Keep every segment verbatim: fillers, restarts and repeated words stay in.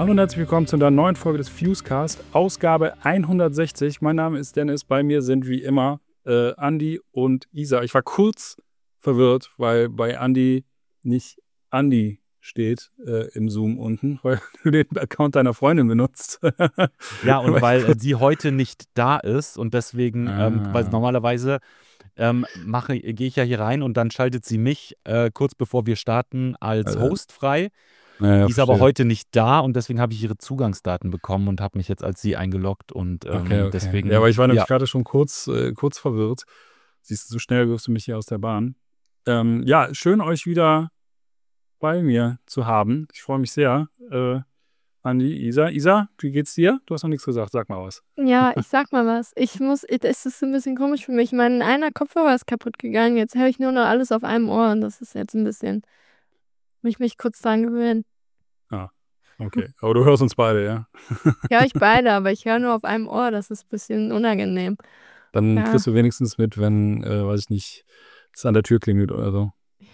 Hallo und herzlich willkommen zu einer neuen Folge des Fusecast, Ausgabe hundertsechzig. Mein Name ist Dennis, bei mir sind wie immer äh, Andi und Isa. Ich war kurz verwirrt, weil bei Andi nicht Andi steht äh, im Zoom unten, weil du den Account deiner Freundin benutzt. Ja, und weil äh, sie heute nicht da ist und deswegen, Ah. ähm, weil normalerweise ähm, mache, gehe ich ja hier rein und dann schaltet sie mich äh, kurz bevor wir starten als Also, Host frei. naja, Die ist aber verstehe. heute nicht da und deswegen habe ich ihre Zugangsdaten bekommen und habe mich jetzt als sie eingeloggt und ähm, Okay, okay. deswegen. Ja, aber ich war nämlich ja. gerade schon kurz, äh, kurz verwirrt. Siehst du, so schnell wirfst du mich hier aus der Bahn. Ähm, ja, schön euch wieder bei mir zu haben. Ich freue mich sehr. Äh, Andi, Isa. Isa, wie geht's dir? Du hast noch nichts gesagt, sag mal was. Ja, ich sag mal was. Ich muss, es ist ein bisschen komisch für mich. Mein einer Kopfhörer ist kaputt gegangen. Jetzt höre ich nur noch alles auf einem Ohr und das ist jetzt ein bisschen. Muss ich mich kurz dran gewöhnen. Ah, okay. Aber du hörst uns beide, ja? Ich höre euch beide, aber ich höre nur auf einem Ohr. Das ist ein bisschen unangenehm. Dann Ja. kriegst du wenigstens mit, wenn, äh, weiß ich nicht, es an der Tür klingelt oder so.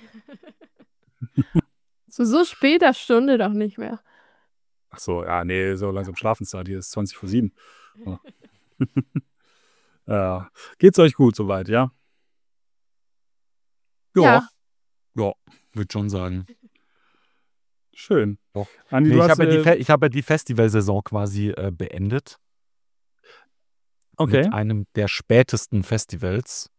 Zu so später Stunde doch nicht mehr. Ach so, ja, nee, so langsam Schlafenszeit. Hier ist zwanzig vor sieben. Oh. Ja. Geht's euch gut soweit, ja? Ja. Ja, würde schon sagen. Schön. Doch. Andi, Nee, du ich hast, habe ja, die äh, Fe- ich hab ja die Festivalsaison quasi äh, beendet. okay. Mit einem der spätesten Festivals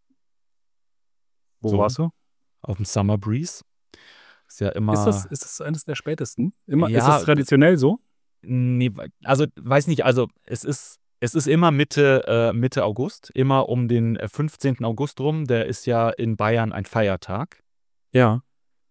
Wo so. warst du? auf dem Summer Breeze. Ist ja immer. Ist das, ist das eines der spätesten? Immer, ist Ja, das traditionell so? Nee, also weiß nicht, also es ist, es ist immer Mitte, äh, Mitte August, immer um den äh, fünfzehnten August rum, der ist ja in Bayern ein Feiertag. Ja.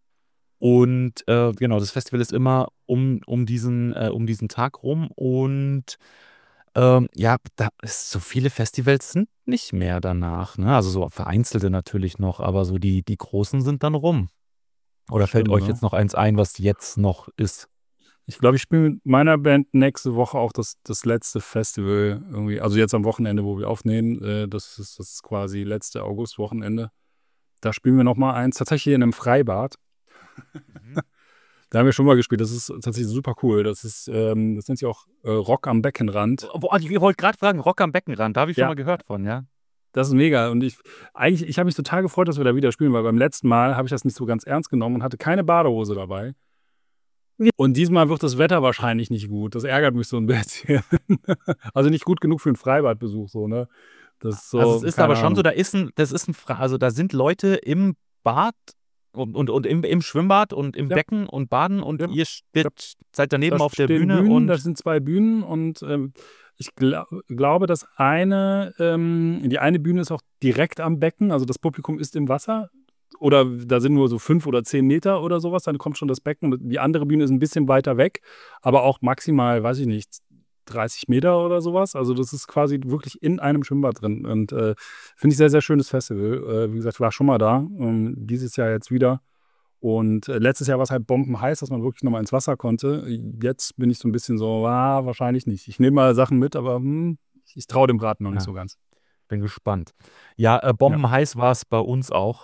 Und äh, genau, das Festival ist immer um, um, diesen, äh, um diesen Tag rum und ähm, ja, da ist, so viele Festivals sind nicht mehr danach, ne? Also so vereinzelte natürlich noch, aber so die, die großen sind dann rum. Oder fällt Stimmt, euch ja. jetzt noch eins ein, was jetzt noch ist? Ich glaube, ich spiele mit meiner Band nächste Woche auch das, das letzte Festival irgendwie. Also jetzt am Wochenende, wo wir aufnehmen. Äh, das ist das ist quasi letzte Augustwochenende. Da spielen wir nochmal eins, tatsächlich in einem Freibad. Mhm. Da haben wir schon mal gespielt. Das ist tatsächlich super cool. Das ist, ähm, das nennt sich auch äh, Rock am Beckenrand. Wo- Ich wollte gerade fragen, Rock am Beckenrand, da habe ich schon Ja. mal gehört von, ja. Das ist mega. Und ich, eigentlich, ich habe mich total gefreut, dass wir da wieder spielen, weil beim letzten Mal habe ich das nicht so ganz ernst genommen und hatte keine Badehose dabei. Und diesmal wird das Wetter wahrscheinlich nicht gut. Das ärgert mich so ein bisschen. Also nicht gut genug für einen Freibadbesuch, so, ne? Das ist so, Also es ist keine aber schon Ahnung. so, da ist ein, das ist ein, Fra- also da sind Leute im Bad und, und, und im, im Schwimmbad und im Ja. Becken und baden und Ja. ihr steht, seid daneben Da auf der stehen Bühne Bühnen, und da sind zwei Bühnen und ähm, ich gla glaube, dass eine, ähm, die eine Bühne ist auch direkt am Becken, also das Publikum ist im Wasser. Oder da sind nur so fünf oder zehn Meter oder sowas, dann kommt schon das Becken. Die andere Bühne ist ein bisschen weiter weg, aber auch maximal, weiß ich nicht, dreißig Meter oder sowas. Also das ist quasi wirklich in einem Schwimmbad drin. Und äh, finde ich sehr, sehr schönes Festival. Äh, wie gesagt, ich war schon mal da, ähm, dieses Jahr jetzt wieder. Und äh, letztes Jahr war es halt bombenheiß, dass man wirklich nochmal ins Wasser konnte. Jetzt bin ich so ein bisschen so, ah, wahrscheinlich nicht. Ich nehme mal Sachen mit, aber hm, ich traue dem Braten noch nicht Ja. so ganz. bin gespannt. Ja, äh, bombenheiß war es bei uns auch.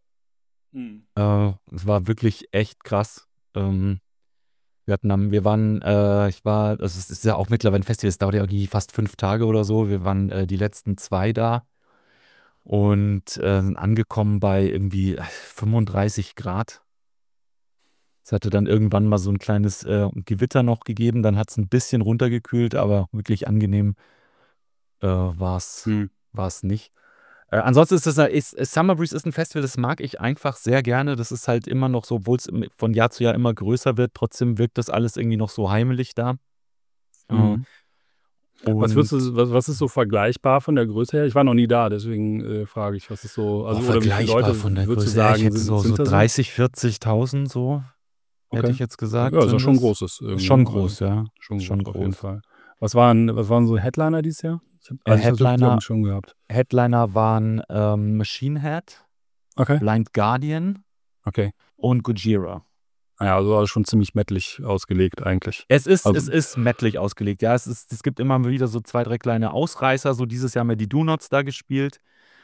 Äh, es war wirklich echt krass. Ähm, wir hatten am, wir waren, äh, ich war, also es ist ja auch mittlerweile ein Festival, es dauert ja irgendwie fast fünf Tage oder so. Wir waren äh, die letzten zwei da und äh, sind angekommen bei irgendwie äh, fünfunddreißig Grad. Es hatte dann irgendwann mal so ein kleines äh, Gewitter noch gegeben, dann hat es ein bisschen runtergekühlt, aber wirklich angenehm äh, war es Hm. nicht. Äh, ansonsten ist das, ist, Summer Breeze ist ein Festival, das mag ich einfach sehr gerne. Das ist halt immer noch so, obwohl es im- von Jahr zu Jahr immer größer wird, trotzdem wirkt das alles irgendwie noch so heimelig da. Mhm. Äh, Was, würdest und du, was, was ist so vergleichbar von der Größe her? Ich war noch nie da, deswegen äh, frage ich, was ist so, also oh, oder wie viele vergleichbar Leute von der würdest du Größe her, ich sagen, hätte sind, so, sind so da dreißig, vierzigtausend so, hätte Okay. ich jetzt gesagt. Ja, ist ja sind schon das. großes. irgendwie, Ist schon ne? groß, ja. Schon, Schon groß, auf jeden groß. Fall. Was waren, was waren so Headliner dieses Jahr? Ich hab, Äh, also ich hab's wirklich, Headliner- glaub ich, schon gehabt. Headliner waren ähm, Machine Head, Okay. Blind Guardian Okay. und Gojira. Naja, also war schon ziemlich mettlich ausgelegt eigentlich. Es ist, Also- es ist mettlich ausgelegt, ja. Es, ist, es gibt immer wieder so zwei, drei kleine Ausreißer. So dieses Jahr haben wir die Do-Nots da gespielt.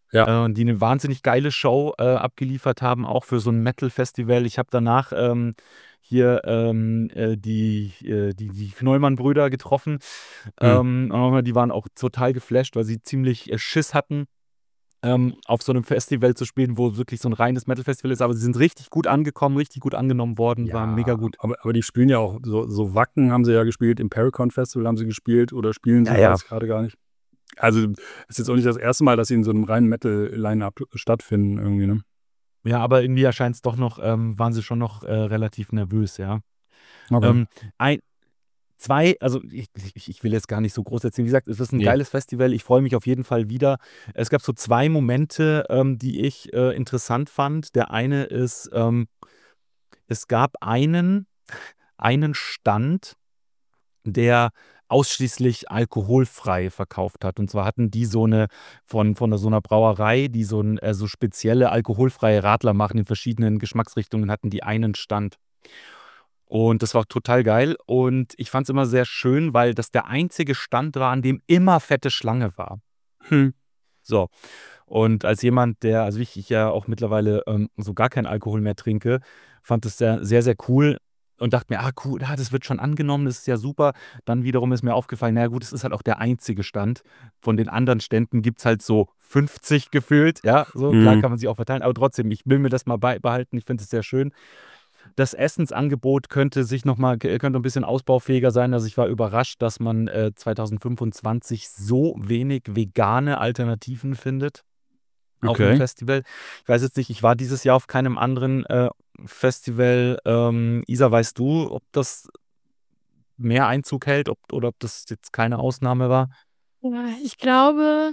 Ja. äh, die eine wahnsinnig geile Show äh, abgeliefert haben, auch für so ein Metal-Festival. Ich habe danach ähm, hier ähm, äh, die, äh, die, die Knollmann-Brüder getroffen. Hm. Ähm, die waren auch total geflasht, weil sie ziemlich äh, Schiss hatten, ähm, auf so einem Festival zu spielen, wo wirklich so ein reines Metal-Festival ist. Aber sie sind richtig gut angekommen, richtig gut angenommen worden, war mega Ja, gut. aber, aber die spielen ja auch, so, so Wacken haben sie ja gespielt, im Paracon Festival haben sie gespielt oder spielen sie, Ja, ja. weiß ich gerade gar nicht. Also es ist jetzt auch nicht das erste Mal, dass sie in so einem reinen Metal-Line-Up stattfinden irgendwie, ne? Ja, aber irgendwie erscheint es doch noch, ähm, waren sie schon noch äh, relativ nervös, ja. Okay. Ähm, ein, zwei, also ich, ich, ich will jetzt gar nicht so groß erzählen. Wie gesagt, es ist ein Nee. geiles Festival. Ich freue mich auf jeden Fall wieder. Es gab so zwei Momente, ähm, die ich äh, interessant fand. Der eine ist, ähm, es gab einen, einen Stand, der ausschließlich alkoholfrei verkauft hat. Und zwar hatten die so eine, von, von so einer Brauerei, die so, ein, äh, so spezielle alkoholfreie Radler machen in verschiedenen Geschmacksrichtungen, hatten die einen Stand. Und das war total geil. Und ich fand es immer sehr schön, weil das der einzige Stand war, an dem immer fette Schlange war. Hm. So. Und als jemand, der, also ich, ich ja auch mittlerweile ähm, so gar keinen Alkohol mehr trinke, fand es sehr, sehr, sehr cool und dachte mir, ah cool, ah, das wird schon angenommen, das ist ja super. Dann wiederum ist mir aufgefallen, naja gut, es ist halt auch der einzige Stand. Von den anderen Ständen gibt es halt so fünfzig gefühlt. Ja, so klar Mhm. kann man sich auch verteilen, aber trotzdem, ich will mir das mal beibehalten, ich finde es sehr schön. Das Essensangebot könnte sich noch mal, könnte ein bisschen ausbaufähiger sein. Also ich war überrascht, dass man äh, zwanzig fünfundzwanzig so wenig vegane Alternativen findet auf einem Okay. Festival. Ich weiß jetzt nicht, ich war dieses Jahr auf keinem anderen äh, Festival. Ähm, Isa, weißt du, ob das mehr Einzug hält ob, oder ob das jetzt keine Ausnahme war? Ja, ich glaube,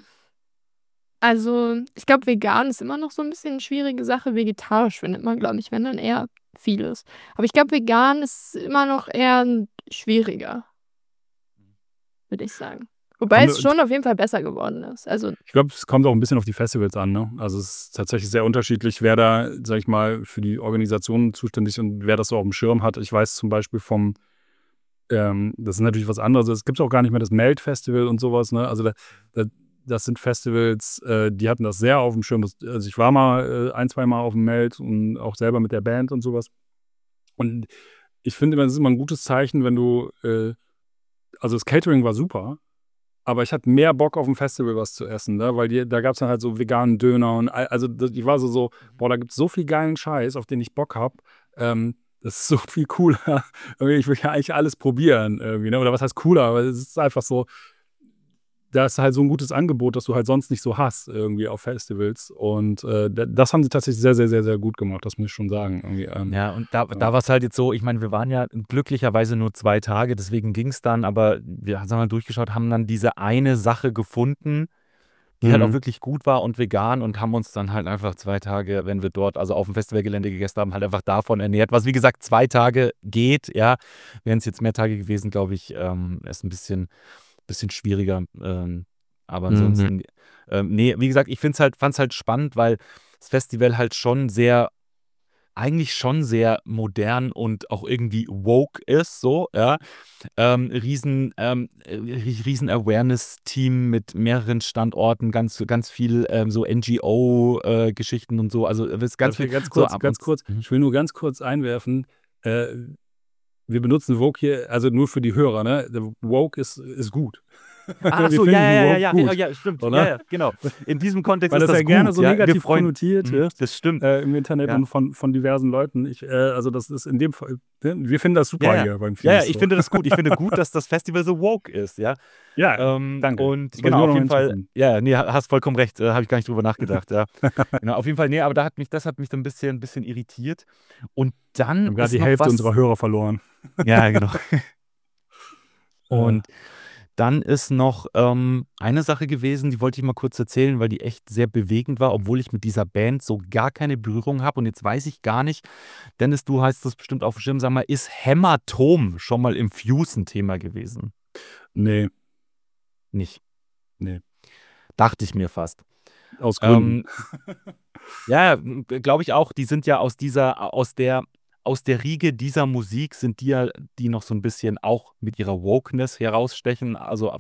also ich glaube, vegan ist immer noch so ein bisschen eine schwierige Sache. Vegetarisch findet man, glaube ich, wenn dann eher vieles. Aber ich glaube, vegan ist immer noch eher n- schwieriger, würde ich sagen. Wobei Kommt, es schon auf jeden Fall besser geworden ist. Also, ich glaube, es kommt auch ein bisschen auf die Festivals an, ne? Also es ist tatsächlich sehr unterschiedlich, wer da, sag ich mal, für die Organisation zuständig ist und wer das so auf dem Schirm hat. Ich weiß zum Beispiel vom, ähm, das ist natürlich was anderes. Es gibt auch gar nicht mehr das Melt-Festival und sowas, ne? Also da, da, das sind Festivals, äh, die hatten das sehr auf dem Schirm. Das, also ich war mal äh, ein, zwei Mal auf dem Melt und auch selber mit der Band und sowas. Und ich finde immer, es ist immer ein gutes Zeichen, wenn du, äh, also das Catering war super, aber ich hatte mehr Bock auf dem Festival was zu essen, ne? Weil die, da gab es dann halt so veganen Döner und all- also das- ich war so, so, boah, da gibt es so viel geilen Scheiß, auf den ich Bock habe. Ähm, das ist so viel cooler. Irgendwie, ich will ja eigentlich alles probieren, irgendwie, ne? Oder was heißt cooler? Aber es ist einfach so, da ist halt so ein gutes Angebot, das du halt sonst nicht so hast, irgendwie auf Festivals. Und äh, da- das haben sie tatsächlich sehr, sehr, sehr, sehr gut gemacht, das muss ich schon sagen. Irgendwie, ähm, Ja, und da, ja. da war es halt jetzt so, ich meine, wir waren ja glücklicherweise nur zwei Tage, deswegen ging es dann, aber wir haben mal durchgeschaut, haben dann diese eine Sache gefunden, die halt auch Mhm. wirklich gut war und vegan und haben uns dann halt einfach zwei Tage, wenn wir dort, also auf dem Festivalgelände gegessen haben, halt einfach davon ernährt, was wie gesagt zwei Tage geht, ja. Wären es jetzt mehr Tage gewesen, glaube ich, ähm, ist ein bisschen, bisschen schwieriger. Ähm, aber Mhm. ansonsten, ähm, nee, wie gesagt, ich find's halt, fand es halt spannend, weil das Festival halt schon sehr, eigentlich schon sehr modern und auch irgendwie woke ist, so, ja. Ähm, riesen, ähm, äh, rie- riesen Awareness-Team mit mehreren Standorten, ganz, ganz viel ähm, so N G O-Geschichten und so. Also es ist ganz Darf ich viel. ganz So, kurz, ab ganz und, kurz, Mhm. ich will nur ganz kurz einwerfen, äh, wir benutzen Woke hier, also nur für die Hörer, ne? Der Woke ist, ist gut. Ach Wir so, ja, finden ja, ja, Woke ja, ja, gut, ja, stimmt. Ja, oder? ja, genau. In diesem Kontext Weil ist das ja das gerne gut, so ja. Wir negativ freuen, konnotiert Mhm, wird das stimmt. äh, im Internet Ja. und von, von diversen Leuten. Ich, äh, also das ist in dem Fall, ne? Wir finden das Ja, super ja. hier beim Ja, ja, Fuse. ich So. finde das gut. Ich finde gut, dass das Festival so woke ist, ja. Ja, Ähm, danke. und Das wollte ich genau, nur auf noch jeden Fall, hinzufügen. ja, nee, ha- hast vollkommen recht, äh, habe ich gar nicht drüber nachgedacht, ja. Genau, auf jeden Fall, nee, aber da hat mich, das hat mich dann ein bisschen, ein bisschen irritiert. Und Wir dann haben gerade ist die noch Hälfte was, unserer Hörer verloren. ja, genau. Äh, Und dann ist noch ähm, eine Sache gewesen, die wollte ich mal kurz erzählen, weil die echt sehr bewegend war, obwohl ich mit dieser Band so gar keine Berührung habe. Und jetzt weiß ich gar nicht, Dennis, du hast das bestimmt auf dem Schirm, sag mal, ist Hämatom schon mal im Fuse ein Thema gewesen? nee, Nicht. nee, Dachte ich mir fast. aus Gründen. Ähm, ja, glaube ich auch, die sind ja aus dieser, aus der, aus der Riege dieser Musik sind die ja, die noch so ein bisschen auch mit ihrer Wokeness herausstechen. Also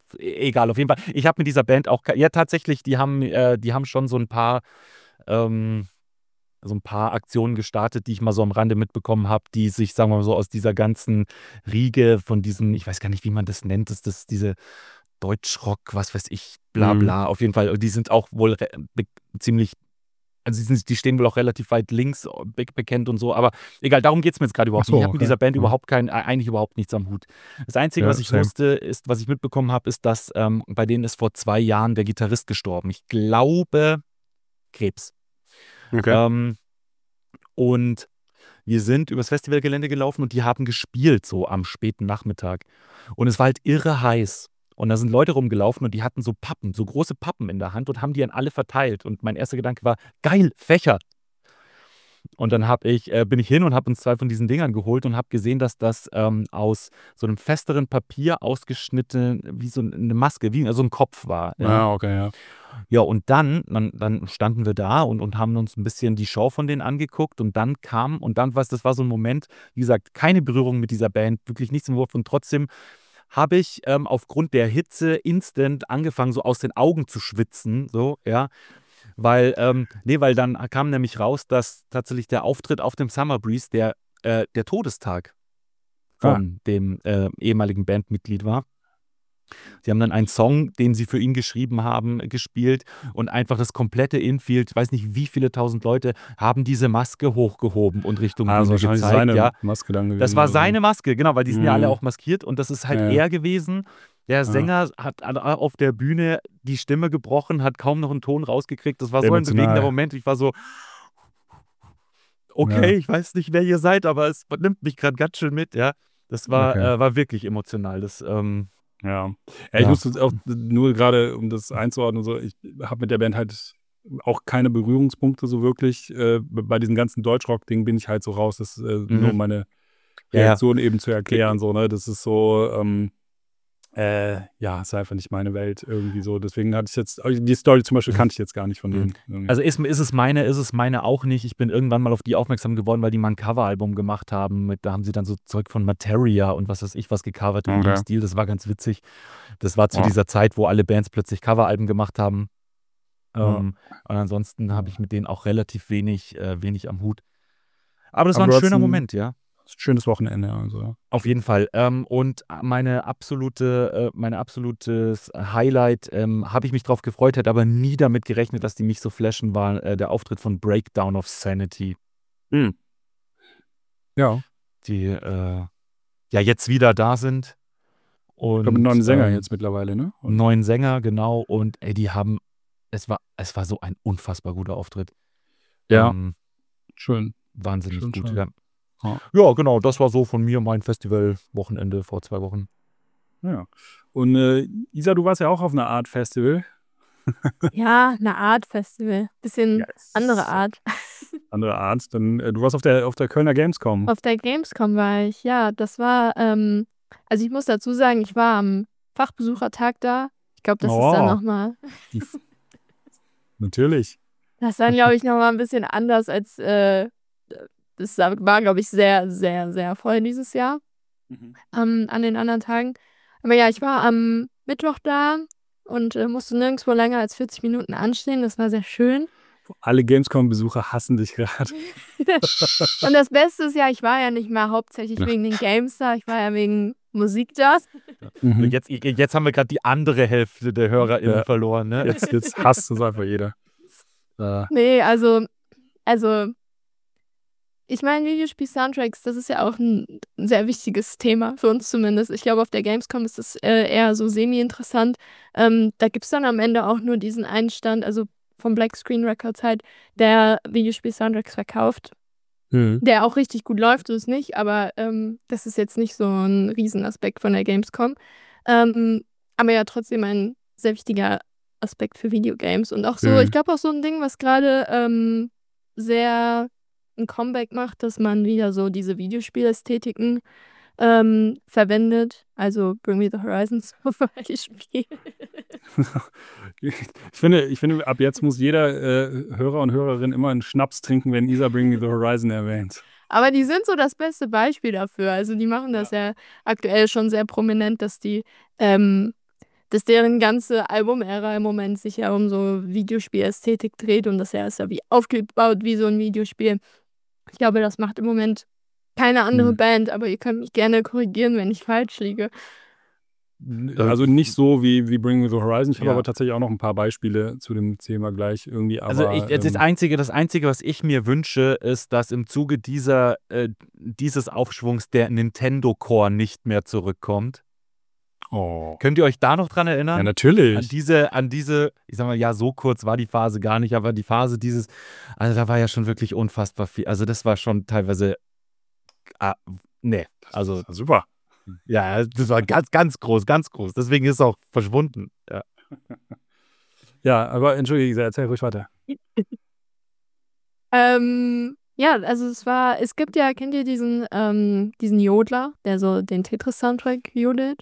egal, auf jeden Fall. Ich habe mit dieser Band auch, ja tatsächlich, die haben, äh, die haben schon so ein paar, ähm, so ein paar Aktionen gestartet, die ich mal so am Rande mitbekommen habe, die sich, sagen wir mal so, aus dieser ganzen Riege von diesen, ich weiß gar nicht, wie man das nennt, ist das diese Deutschrock, was weiß ich, bla Mhm. bla, auf jeden Fall, die sind auch wohl re- be- ziemlich, also die, sind, die stehen wohl auch relativ weit links be bekannt und so, aber egal, darum geht es mir jetzt gerade Ach überhaupt so, nicht. Ich habe mit okay. dieser Band Ja. überhaupt kein, äh, eigentlich überhaupt nichts am Hut. Das Einzige, Ja, was ich same. wusste, ist, was ich mitbekommen habe, ist, dass ähm, bei denen ist vor zwei Jahren der Gitarrist gestorben. Ich glaube, Krebs. Okay. Ähm, und wir sind übers Festivalgelände gelaufen und die haben gespielt, so am späten Nachmittag. Und es war halt irre heiß. Und da sind Leute rumgelaufen und die hatten so Pappen, so große Pappen in der Hand und haben die an alle verteilt. Und mein erster Gedanke war, geil, Fächer. Und dann hab ich, äh, bin ich hin und habe uns zwei von diesen Dingern geholt und habe gesehen, dass das ähm, aus so einem festeren Papier ausgeschnitten, wie so eine Maske, wie also ein Kopf war. Ja, Ah, okay, ja. ja und dann, dann, dann standen wir da und, und haben uns ein bisschen die Show von denen angeguckt und dann kam, und dann war es, das war so ein Moment, wie gesagt, keine Berührung mit dieser Band, wirklich nichts im Wurf, und trotzdem habe ich ähm, aufgrund der Hitze instant angefangen, so aus den Augen zu schwitzen, so, ja. Weil, ähm, nee, weil dann kam nämlich raus, dass tatsächlich der Auftritt auf dem Summer Breeze der, äh, der Todestag Ah. von dem äh, ehemaligen Bandmitglied war. Sie haben dann einen Song, den sie für ihn geschrieben haben, gespielt, und einfach das komplette Infield, ich weiß nicht wie viele tausend Leute, haben diese Maske hochgehoben und Richtung Ah, also Bühne wahrscheinlich gezeigt. seine Ja, Maske dann gewesen. das war oder so. seine Maske, genau, weil die sind ja alle Mhm. auch maskiert, und das ist halt Ja, ja. er gewesen. Der Sänger hat an- auf der Bühne die Stimme gebrochen, hat kaum noch einen Ton rausgekriegt. Das war so ein Emotional. bewegender Moment. Ich war so, okay, ich weiß nicht, wer ihr seid, aber es nimmt mich gerade ganz schön mit, ja. Das war, Okay. äh, war wirklich emotional. Das, ähm, Ja. Ja, ich Ja. musste auch nur gerade, um das einzuordnen, so, ich habe mit der Band halt auch keine Berührungspunkte so wirklich. Äh, bei diesem ganzen Deutschrock-Ding bin ich halt so raus, das äh, nur um meine Ja, ja. Reaktion eben zu erklären. So, ne? Das ist so, ähm, äh, ja, ist einfach nicht meine Welt irgendwie so. Deswegen hatte ich jetzt, die Story zum Beispiel kannte ich jetzt gar nicht von denen. irgendwie. Also ist, ist es meine, ist es meine auch nicht. Ich bin irgendwann mal auf die aufmerksam geworden, weil die mal ein Coveralbum gemacht haben. Mit, da haben sie dann so Zeug von Materia und was weiß ich was gecovert in Okay. ihrem Stil. Das war ganz witzig. Das war zu Ja. dieser Zeit, wo alle Bands plötzlich Coveralben gemacht haben. Ja. Ähm, und ansonsten habe ich mit denen auch relativ wenig, äh, wenig am Hut. Aber das Aber war du ein hast schöner ein- Moment, ja. Schönes Wochenende. Also, ja. Auf jeden Fall. Ähm, und meine absolute, äh, meine absolutes Highlight, ähm, habe ich mich drauf gefreut, hätte aber nie damit gerechnet, dass die mich so flashen, war äh, der Auftritt von Breakdown of Sanity. Ja, Die äh, ja jetzt wieder da sind. Und, ich glaube, mit neuen Sänger ähm, jetzt mittlerweile, ne? Und, neuen Sänger, genau. Und ey, die haben, es war, es war so ein unfassbar guter Auftritt. ja, Ähm, schön. wahnsinnig Schön, gut. schön. Ja. Ja. ja, genau, das war so von mir mein Festival-Wochenende vor zwei Wochen. Ja. Und äh, Isa, du warst ja auch auf einer Art Festival. Ja, eine Art Festival. Bisschen Yes. andere Art. Andere Art. Dann, äh, du warst auf der, auf der Kölner Gamescom. Auf der Gamescom war ich, ja. Das war, ähm, also ich muss dazu sagen, ich war am Fachbesuchertag da. Ich glaube, das Oh, ist dann wow. nochmal, Natürlich. das ist dann, glaube ich, nochmal ein bisschen anders als, äh, das war, glaube ich, sehr, sehr, sehr voll dieses Jahr. ähm, an den anderen Tagen. Aber ja, ich war am Mittwoch da und äh, musste nirgendwo länger als vierzig Minuten anstehen. Das war sehr schön. Alle Gamescom-Besucher hassen dich gerade. Und das Beste ist ja, ich war ja nicht mal hauptsächlich wegen den Games da, ich war ja wegen Musik da. Mhm. Jetzt, jetzt haben wir gerade die andere Hälfte der HörerInnen Ja. verloren, ne? Jetzt, jetzt hasst es einfach jeder. Äh, Nee, also, also, ich meine, Videospiel-Soundtracks, das ist ja auch ein sehr wichtiges Thema, für uns zumindest. Ich glaube, auf der Gamescom ist das äh, eher so semi-interessant. Ähm, da gibt es dann am Ende auch nur diesen einen Stand, also vom Black Screen Records halt, der Videospiel-Soundtracks verkauft. mhm. Der auch richtig gut läuft, so ist nicht, aber ähm, das ist jetzt nicht so ein Riesenaspekt von der Gamescom. Ähm, aber ja, trotzdem ein sehr wichtiger Aspekt für Videogames. Und auch so, Mhm. ich glaube auch so ein Ding, was gerade ähm, sehr ein Comeback macht, dass man wieder so diese Videospielästhetiken ähm, verwendet. Also Bring Me the Horizon zum Beispiel. Ich finde, ich finde, ab jetzt muss jeder äh, Hörer und Hörerin immer einen Schnaps trinken, wenn Isa Bring Me the Horizon erwähnt. Aber die sind so das beste Beispiel dafür. Also die machen das ja, aktuell schon sehr prominent, dass die ähm, dass deren ganze Album-Ära im Moment sich ja um so Videospielästhetik dreht und das ja ist ja wie aufgebaut wie so ein Videospiel. Ich glaube, das macht im Moment keine andere Hm. Band, aber ihr könnt mich gerne korrigieren, wenn ich falsch liege. Also nicht so wie, wie Bring Me the Horizon. Ich habe Ja. aber tatsächlich auch noch ein paar Beispiele zu dem Thema gleich irgendwie. Aber, Also ich, das, ähm, Einzige, das Einzige, was ich mir wünsche, ist, dass im Zuge dieser, äh, dieses Aufschwungs der Nintendo Core nicht mehr zurückkommt. oh. Könnt ihr euch da noch dran erinnern? Ja, An natürlich. diese, an diese, ich sag mal, ja, so kurz war die Phase gar nicht, aber die Phase dieses, also da war ja schon wirklich unfassbar viel. Also das war schon teilweise, ah, nee, also Das war super. ja, das war ganz, ganz groß, ganz groß. Deswegen ist es auch verschwunden. Ja. Ja, aber entschuldige, erzähl ruhig weiter. Ähm, ja, also es war, es gibt ja, kennt ihr diesen, ähm, diesen Jodler, der so den Tetris-Soundtrack jodelt?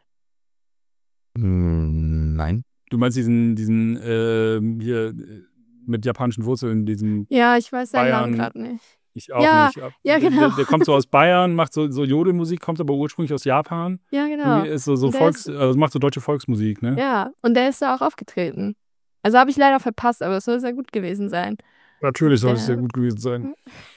Hm, nein. Du meinst diesen, diesen ähm, hier äh, mit japanischen Wurzeln, diesen, Ja, ich weiß seinen Namen Bayern- gerade nicht. ich auch Ja, nicht. Ab- ja, der- genau. Der, der kommt so aus Bayern, macht so, so Jodelmusik, kommt aber ursprünglich aus Japan. Ja, genau. Irgendwie ist so, so Und der Volks, ist- also macht so deutsche Volksmusik, ne? Ja, und der ist da auch aufgetreten. Also habe ich leider verpasst, aber es soll sehr gut gewesen sein. Natürlich soll es Der- sehr gut gewesen sein.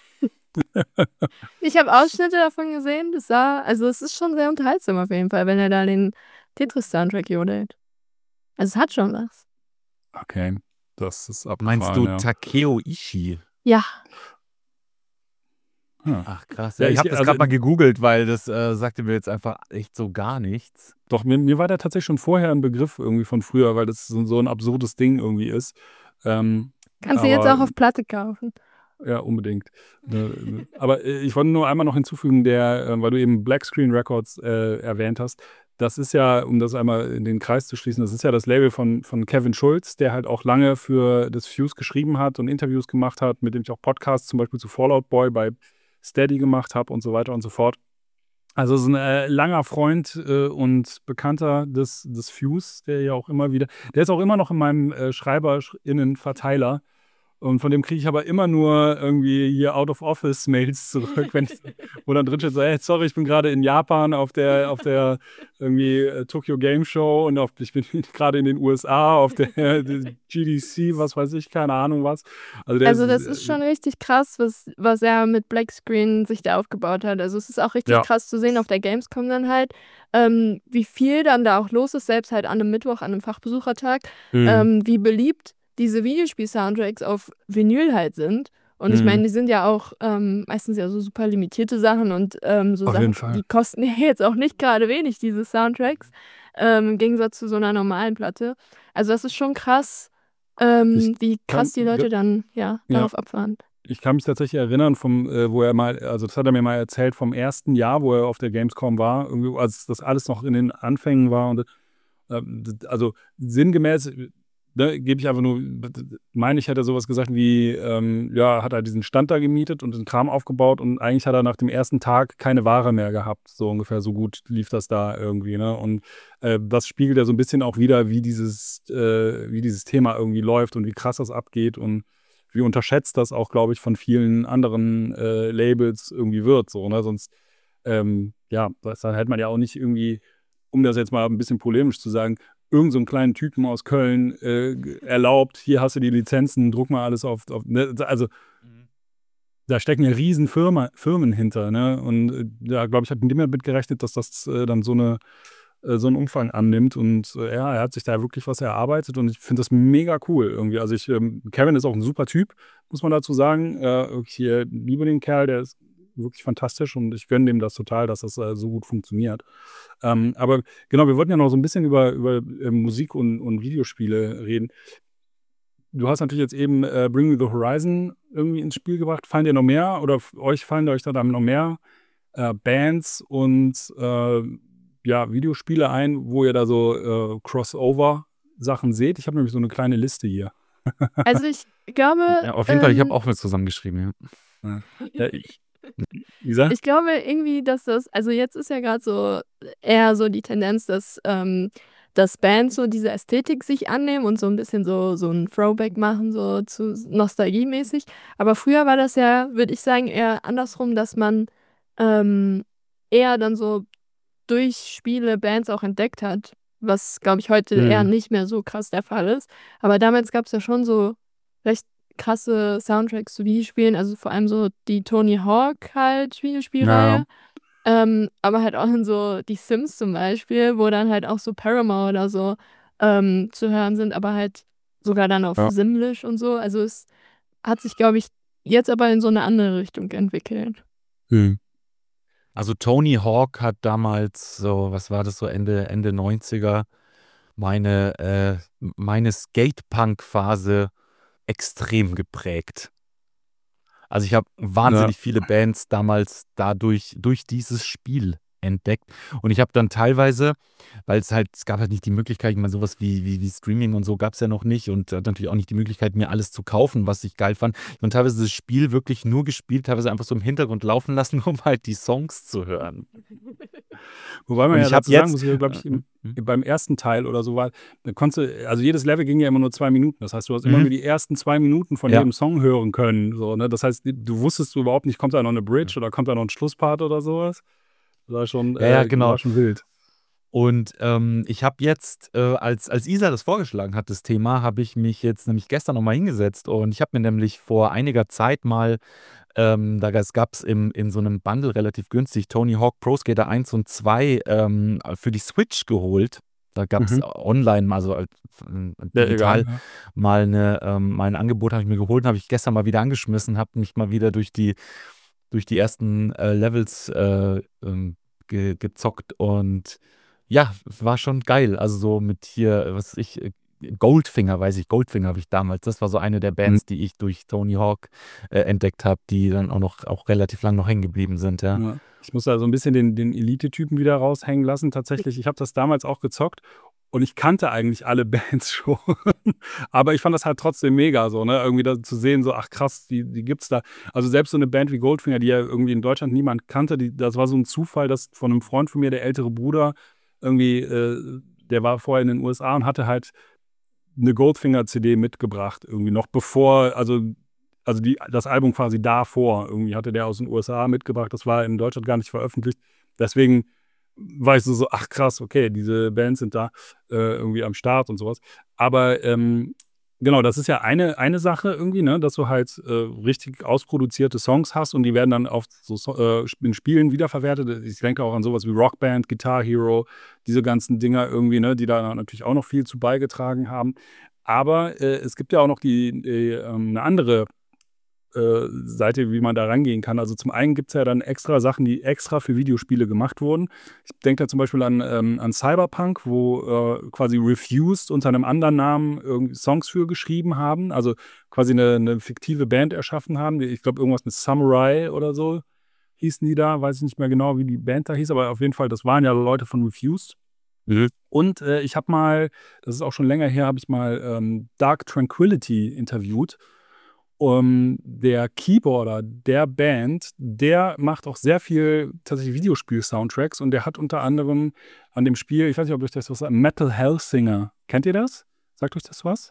Ich habe Ausschnitte davon gesehen, das sah, also es ist schon sehr unterhaltsam auf jeden Fall, wenn er da den Tetris-Soundtrack jodelt. Also es hat schon was. Okay, das ist abgefahren, Meinst du ja. Takeo Ishii? Ja, Hm. Ach krass. Ja, Ja, ich ich- habe das also- gerade mal gegoogelt, weil das äh, sagte mir jetzt einfach echt so gar nichts. Doch, mir, mir war der tatsächlich schon vorher ein Begriff irgendwie von früher, weil das so, so ein absurdes Ding irgendwie ist. Ähm, kannst du jetzt aber- auch auf Platte kaufen. Ja, unbedingt. Ne, ne. Aber äh, ich wollte nur einmal noch hinzufügen, der, äh, weil du eben Black Screen Records äh, erwähnt hast. Das ist ja, um das einmal in den Kreis zu schließen, das ist ja das Label von, von Kevin Schulz, der halt auch lange für das Fuse geschrieben hat und Interviews gemacht hat, mit dem ich auch Podcasts zum Beispiel zu Fallout Boy bei Steady gemacht habe und so weiter und so fort. Also es ist ein äh, langer Freund äh, und Bekannter des, des Fuse, der ja auch immer wieder, der ist auch immer noch in meinem äh, SchreiberInnen-Verteiler. Und von dem kriege ich aber immer nur irgendwie hier Out-of-Office-Mails zurück, wenn ich, wo dann drin steht, so, hey, sorry, ich bin gerade in Japan auf der, auf der irgendwie äh, Tokyo Game Show und auf, ich bin gerade in den U S A auf der äh, G D C, was weiß ich, keine Ahnung was. Also, der Also das ist schon richtig krass, was, was er mit Black Screen sich da aufgebaut hat. Also es ist auch richtig Ja. krass zu sehen auf der Gamescom dann halt, ähm, wie viel dann da auch los ist, selbst halt an einem Mittwoch, an einem Fachbesuchertag, Mhm. ähm, wie beliebt diese Videospiel-Soundtracks auf Vinyl halt sind. Und ich Mhm. meine, die sind ja auch ähm, meistens ja so super limitierte Sachen und ähm, so Auf jeden Sachen, Fall. die kosten ja jetzt auch nicht gerade wenig, diese Soundtracks, ähm, im Gegensatz zu so einer normalen Platte. Also das ist schon krass, ähm, Ich wie krass die kann- Leute dann ja Ja. darauf abfahren. Ich kann mich tatsächlich erinnern, vom, äh, wo er mal, also das hat er mir mal erzählt, vom ersten Jahr, wo er auf der Gamescom war, irgendwie, als das alles noch in den Anfängen war. Und äh, also sinngemäß, ne, gebe ich einfach nur, meine ich, hätte er sowas gesagt wie, ähm, ja, hat er diesen Stand da gemietet und den Kram aufgebaut und eigentlich hat er nach dem ersten Tag keine Ware mehr gehabt. So ungefähr, so gut lief das da irgendwie, ne? Und äh, das spiegelt ja so ein bisschen auch wieder, wie dieses, äh, wie dieses Thema irgendwie läuft und wie krass das abgeht und wie unterschätzt das auch, glaube ich, von vielen anderen äh, Labels irgendwie wird. So, ne? Sonst, ähm, ja, das, dann hätte man ja auch nicht irgendwie, um das jetzt mal ein bisschen polemisch zu sagen, irgend so einen kleinen Typen aus Köln äh, erlaubt, hier hast du die Lizenzen, druck mal alles auf. auf ne? Also, da stecken ja riesen Firma, Firmen hinter. Ne? Und äh, da, glaube ich, hat niemand mit gerechnet, dass das äh, dann so eine äh, so einen Umfang annimmt. Und äh, ja, er hat sich da wirklich was erarbeitet und ich finde das mega cool irgendwie. Also ich, ähm, Kevin ist auch ein super Typ, muss man dazu sagen. Äh, ich äh, liebe den Kerl, der ist wirklich fantastisch und ich gönne dem das total, dass das äh, so gut funktioniert. Ähm, aber genau, wir wollten ja noch so ein bisschen über, über äh, Musik und, und Videospiele reden. Du hast natürlich jetzt eben äh, Bring Me the Horizon irgendwie ins Spiel gebracht. Fallen dir noch mehr oder f- euch fallen euch da dann noch mehr äh, Bands und äh, ja, Videospiele ein, wo ihr da so äh, Crossover-Sachen seht? Ich habe nämlich so eine kleine Liste hier. Also ich glaube, Ja, auf jeden Fall, ich ähm, habe auch was zusammengeschrieben. Ja. Ja, ich, Lisa? ich glaube irgendwie, dass das, also jetzt ist ja gerade so eher so die Tendenz, dass, ähm, dass Bands so diese Ästhetik sich annehmen und so ein bisschen so, so ein Throwback machen, so zu nostalgiemäßig. Aber früher war das ja, würde ich sagen, eher andersrum, dass man ähm, eher dann so durch Spiele Bands auch entdeckt hat. was, glaube ich, heute eher Mhm. nicht mehr so krass der Fall ist. Aber damals gab es ja schon so recht krasse Soundtracks zu Videospielen, also vor allem so die Tony Hawk halt Ja. Videospielreihe. Ähm, aber halt auch in so die Sims zum Beispiel, wo dann halt auch so Paramore oder so ähm, zu hören sind, aber halt sogar dann auf Ja. Simlish und so. Also es hat sich, glaube ich, jetzt aber in so eine andere Richtung entwickelt. Mhm. Also Tony Hawk hat damals so, was war das so, Ende, Ende neunziger, meine, äh, meine Skate-Punk-Phase extrem geprägt. Also ich habe Ja. wahnsinnig viele Bands damals dadurch durch dieses Spiel entdeckt. Und ich habe dann teilweise, weil es halt, es gab halt nicht die Möglichkeit, ich meine, sowas wie, wie, wie Streaming und so gab es ja noch nicht und äh, natürlich auch nicht die Möglichkeit, mir alles zu kaufen, was ich geil fand. Ich habe teilweise das Spiel wirklich nur gespielt, teilweise einfach so im Hintergrund laufen lassen, um halt die Songs zu hören. Wobei man Und ja ich habe dazu sagen jetzt, muss, glaube ich, äh, im, mhm. beim ersten Teil oder so war, da konntest du, also jedes Level ging ja immer nur zwei Minuten. Das heißt, du hast immer Mhm. nur die ersten zwei Minuten von Ja. jedem Song hören können. So, ne? Das heißt, du wusstest überhaupt nicht, kommt da noch eine Bridge oder kommt da noch ein Schlusspart oder sowas. Das war schon, Ja, ja, äh, genau. war schon wild. Und ähm, ich habe jetzt, äh, als, als Isa das vorgeschlagen hat, das Thema, habe ich mich jetzt nämlich gestern nochmal hingesetzt und ich habe mir nämlich vor einiger Zeit mal, ähm, da gab es in so einem Bundle relativ günstig Tony Hawk Pro Skater eins und zwei ähm, für die Switch geholt. Da gab es Mhm. online, also äh, Ja, digital, egal. Ja. mal, eine, ähm, mal ein Angebot habe ich mir geholt, habe ich gestern mal wieder angeschmissen, habe mich mal wieder durch die, durch die ersten äh, Levels äh, ähm, ge gezockt und ja, war schon geil. Also so mit hier, was weiß ich, äh, Goldfinger, weiß ich, Goldfinger habe ich damals. Das war so eine der Mhm. Bands, die ich durch Tony Hawk äh, entdeckt habe, die dann auch noch auch relativ lang noch hängen geblieben sind, ja. Ja. Ich muss da so ein bisschen den, den Elite-Typen wieder raushängen lassen. Tatsächlich, ich habe das damals auch gezockt und ich kannte eigentlich alle Bands schon. Aber ich fand das halt trotzdem mega so, ne? Irgendwie da zu sehen, so, ach krass, die, die gibt's da. Also selbst so eine Band wie Goldfinger, die ja irgendwie in Deutschland niemand kannte, die, das war so ein Zufall, dass von einem Freund von mir, der ältere Bruder, irgendwie, äh, der war vorher in den U S A und hatte halt eine Goldfinger-C D mitgebracht, irgendwie noch bevor, also, also die, das Album quasi davor, irgendwie hatte der aus den U S A mitgebracht, das war in Deutschland gar nicht veröffentlicht. Deswegen war ich so, so ach krass, okay, diese Bands sind da äh, irgendwie am Start und sowas. Aber ähm, genau, das ist ja eine, eine Sache irgendwie, ne, dass du halt äh, richtig ausproduzierte Songs hast und die werden dann auf so so- äh, in Spielen wiederverwertet. Ich denke auch an sowas wie Rockband, Guitar Hero, diese ganzen Dinger irgendwie, ne, die da natürlich auch noch viel zu beigetragen haben. Aber äh, es gibt ja auch noch die, die ähm, eine andere äh, Seite, wie man da rangehen kann. Also zum einen gibt es ja dann extra Sachen, die extra für Videospiele gemacht wurden. Ich denke da zum Beispiel an, ähm, an Cyberpunk, wo äh, quasi Refused unter einem anderen Namen irgendwie Songs für geschrieben haben. Also quasi eine, eine fiktive Band erschaffen haben. Ich glaube, irgendwas mit Samurai oder so hießen die da. Weiß ich nicht mehr genau, wie die Band da hieß, aber auf jeden Fall, das waren ja Leute von Refused. Mhm. Und äh, ich habe mal, das ist auch schon länger her, habe ich mal ähm, Dark Tranquillity interviewt. Um, der Keyboarder der Band, der macht auch sehr viel tatsächlich Videospiel-Soundtracks und der hat unter anderem an dem Spiel, ich weiß nicht, ob euch das was sagt, Metal Hellsinger. Kennt ihr das? Sagt euch das was?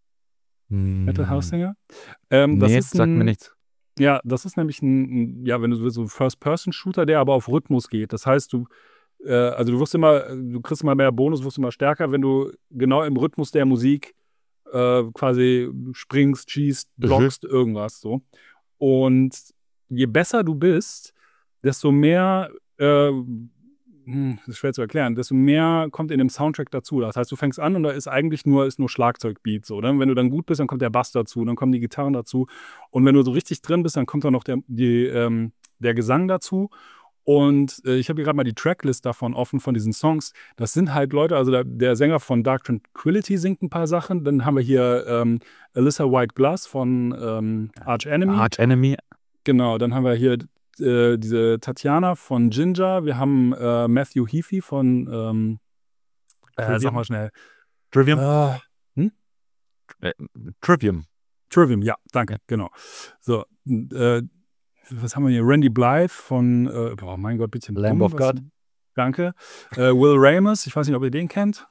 Metal Mm, Hellsinger? Ähm, das nee, ist sagt mir ein, nichts. ja, das ist nämlich ein, ein ja, wenn du so willst, so ein First-Person-Shooter, der aber auf Rhythmus geht. Das heißt, du, äh, also du wirst immer, du kriegst immer mehr Bonus, wirst immer stärker, wenn du genau im Rhythmus der Musik äh, quasi springst, schießt, Mhm. blockst, irgendwas so. Und je besser du bist, desto mehr, äh, hm, das ist schwer zu erklären, desto mehr kommt in dem Soundtrack dazu. Das heißt, du fängst an und da ist eigentlich nur, ist nur Schlagzeugbeat so. Ne? Wenn du dann gut bist, dann kommt der Bass dazu, dann kommen die Gitarren dazu. Und wenn du so richtig drin bist, dann kommt dann noch der, die, ähm, der Gesang dazu. Und äh, ich habe hier gerade mal die Tracklist davon offen, von diesen Songs. Das sind halt Leute, also der, der Sänger von Dark Tranquillity singt ein paar Sachen. Dann haben wir hier ähm, Alyssa White Glass von ähm, Arch Enemy. Arch Enemy. Genau, dann haben wir hier äh, diese Tatjana von Ginger. Wir haben äh, Matthew Heafy von, ähm, äh, sag Trivium. mal schnell. Trivium. Äh, hm? Äh, Trivium. Trivium, ja, danke, genau. So, äh, was haben wir hier? Randy Blythe von, äh, oh mein Gott, bisschen Lamb dumm. of Was, God. danke. Äh, Will Ramus, ich weiß nicht, ob ihr den kennt.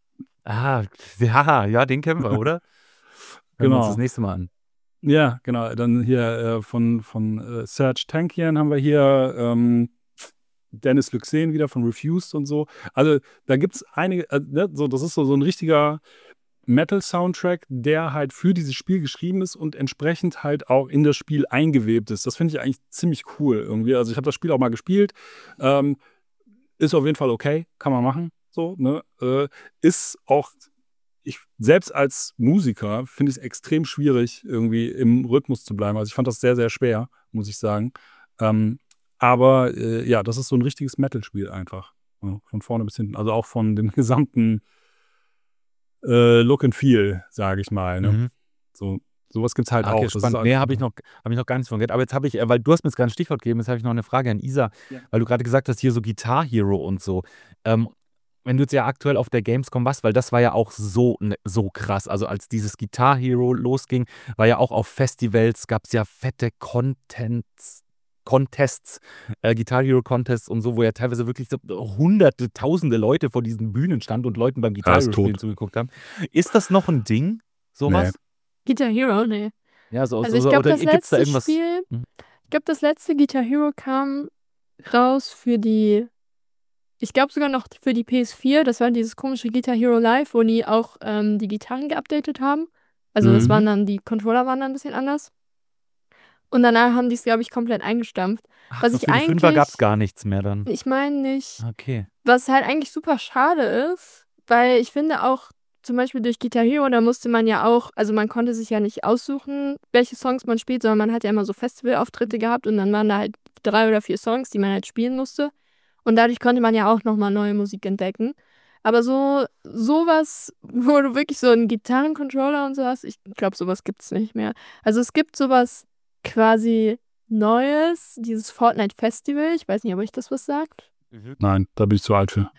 Ah, ja, ja, den kennen wir, oder? Hören wir uns das Genau. nächste Mal an. Ja, genau. Dann hier äh, von, von äh, Serge Tankian haben wir hier ähm, Dennis Lyxzén wieder von Refused und so. Also da gibt es einige, äh, ne, so, das ist so, so ein richtiger Metal-Soundtrack, der halt für dieses Spiel geschrieben ist und entsprechend halt auch in das Spiel eingewebt ist. Das finde ich eigentlich ziemlich cool irgendwie. Also ich habe das Spiel auch mal gespielt. Ähm, ist auf jeden Fall okay, kann man machen. So, ne? Äh, ist auch, ich selbst als Musiker finde ich es extrem schwierig, irgendwie im Rhythmus zu bleiben. Also ich fand das sehr, sehr schwer, muss ich sagen. Ähm, aber äh, ja, das ist so ein richtiges Metal-Spiel einfach. Ja, von vorne bis hinten. Also auch von dem gesamten äh, Look and Feel, sage ich mal. Ne? Mhm. So, sowas gibt es halt Ah, auch. okay, Das ist spannend. halt, Nee, habe ich noch, hab ich noch gar nichts von gehört. Aber jetzt habe ich, äh, weil du hast mir jetzt gerade ein Stichwort gegeben, jetzt habe ich noch eine Frage an Isa, Ja. weil du gerade gesagt hast, hier so Guitar Hero und so. Ähm, wenn du jetzt ja aktuell auf der Gamescom warst, weil das war ja auch so, ne, so krass. Also als dieses Guitar Hero losging, war ja auch auf Festivals, gab es ja fette Contents, Contests, äh, Guitar Hero Contests und so, wo ja teilweise wirklich so hunderte, tausende Leute vor diesen Bühnen standen und Leuten beim Guitar ist Hero Spielen tot. zugeguckt haben. Ist das noch ein Ding, sowas? Guitar Hero, nee. Ja, so, Also so, ich so glaube, oder das gibt es da letzte irgendwas? Spiel, Mhm. ich glaube, das letzte Guitar Hero kam raus für die, ich glaube sogar noch für die P S vier. Das war dieses komische Guitar Hero Live, wo die auch ähm, die Gitarren geupdatet haben. Also das Mhm. waren dann, die Controller waren dann ein bisschen anders. Und danach haben die es, glaube ich, komplett eingestampft. Ach, Was so ich für die Fünfer gab es eigentlich, gar nichts mehr dann. ich meine nicht, Okay. was halt eigentlich super schade ist, weil ich finde auch, zum Beispiel durch Guitar Hero, da musste man ja auch, also man konnte sich ja nicht aussuchen, welche Songs man spielt, sondern man hat ja immer so Festivalauftritte gehabt und dann waren da halt drei oder vier Songs, die man halt spielen musste. Und dadurch konnte man ja auch nochmal neue Musik entdecken. Aber so sowas, wo du wirklich so einen Gitarrencontroller und so hast, ich glaube, sowas gibt es nicht mehr. Also es gibt sowas quasi Neues, dieses Fortnite Festival. Ich weiß nicht, ob euch das was sagt. Nein, da bin ich zu alt für.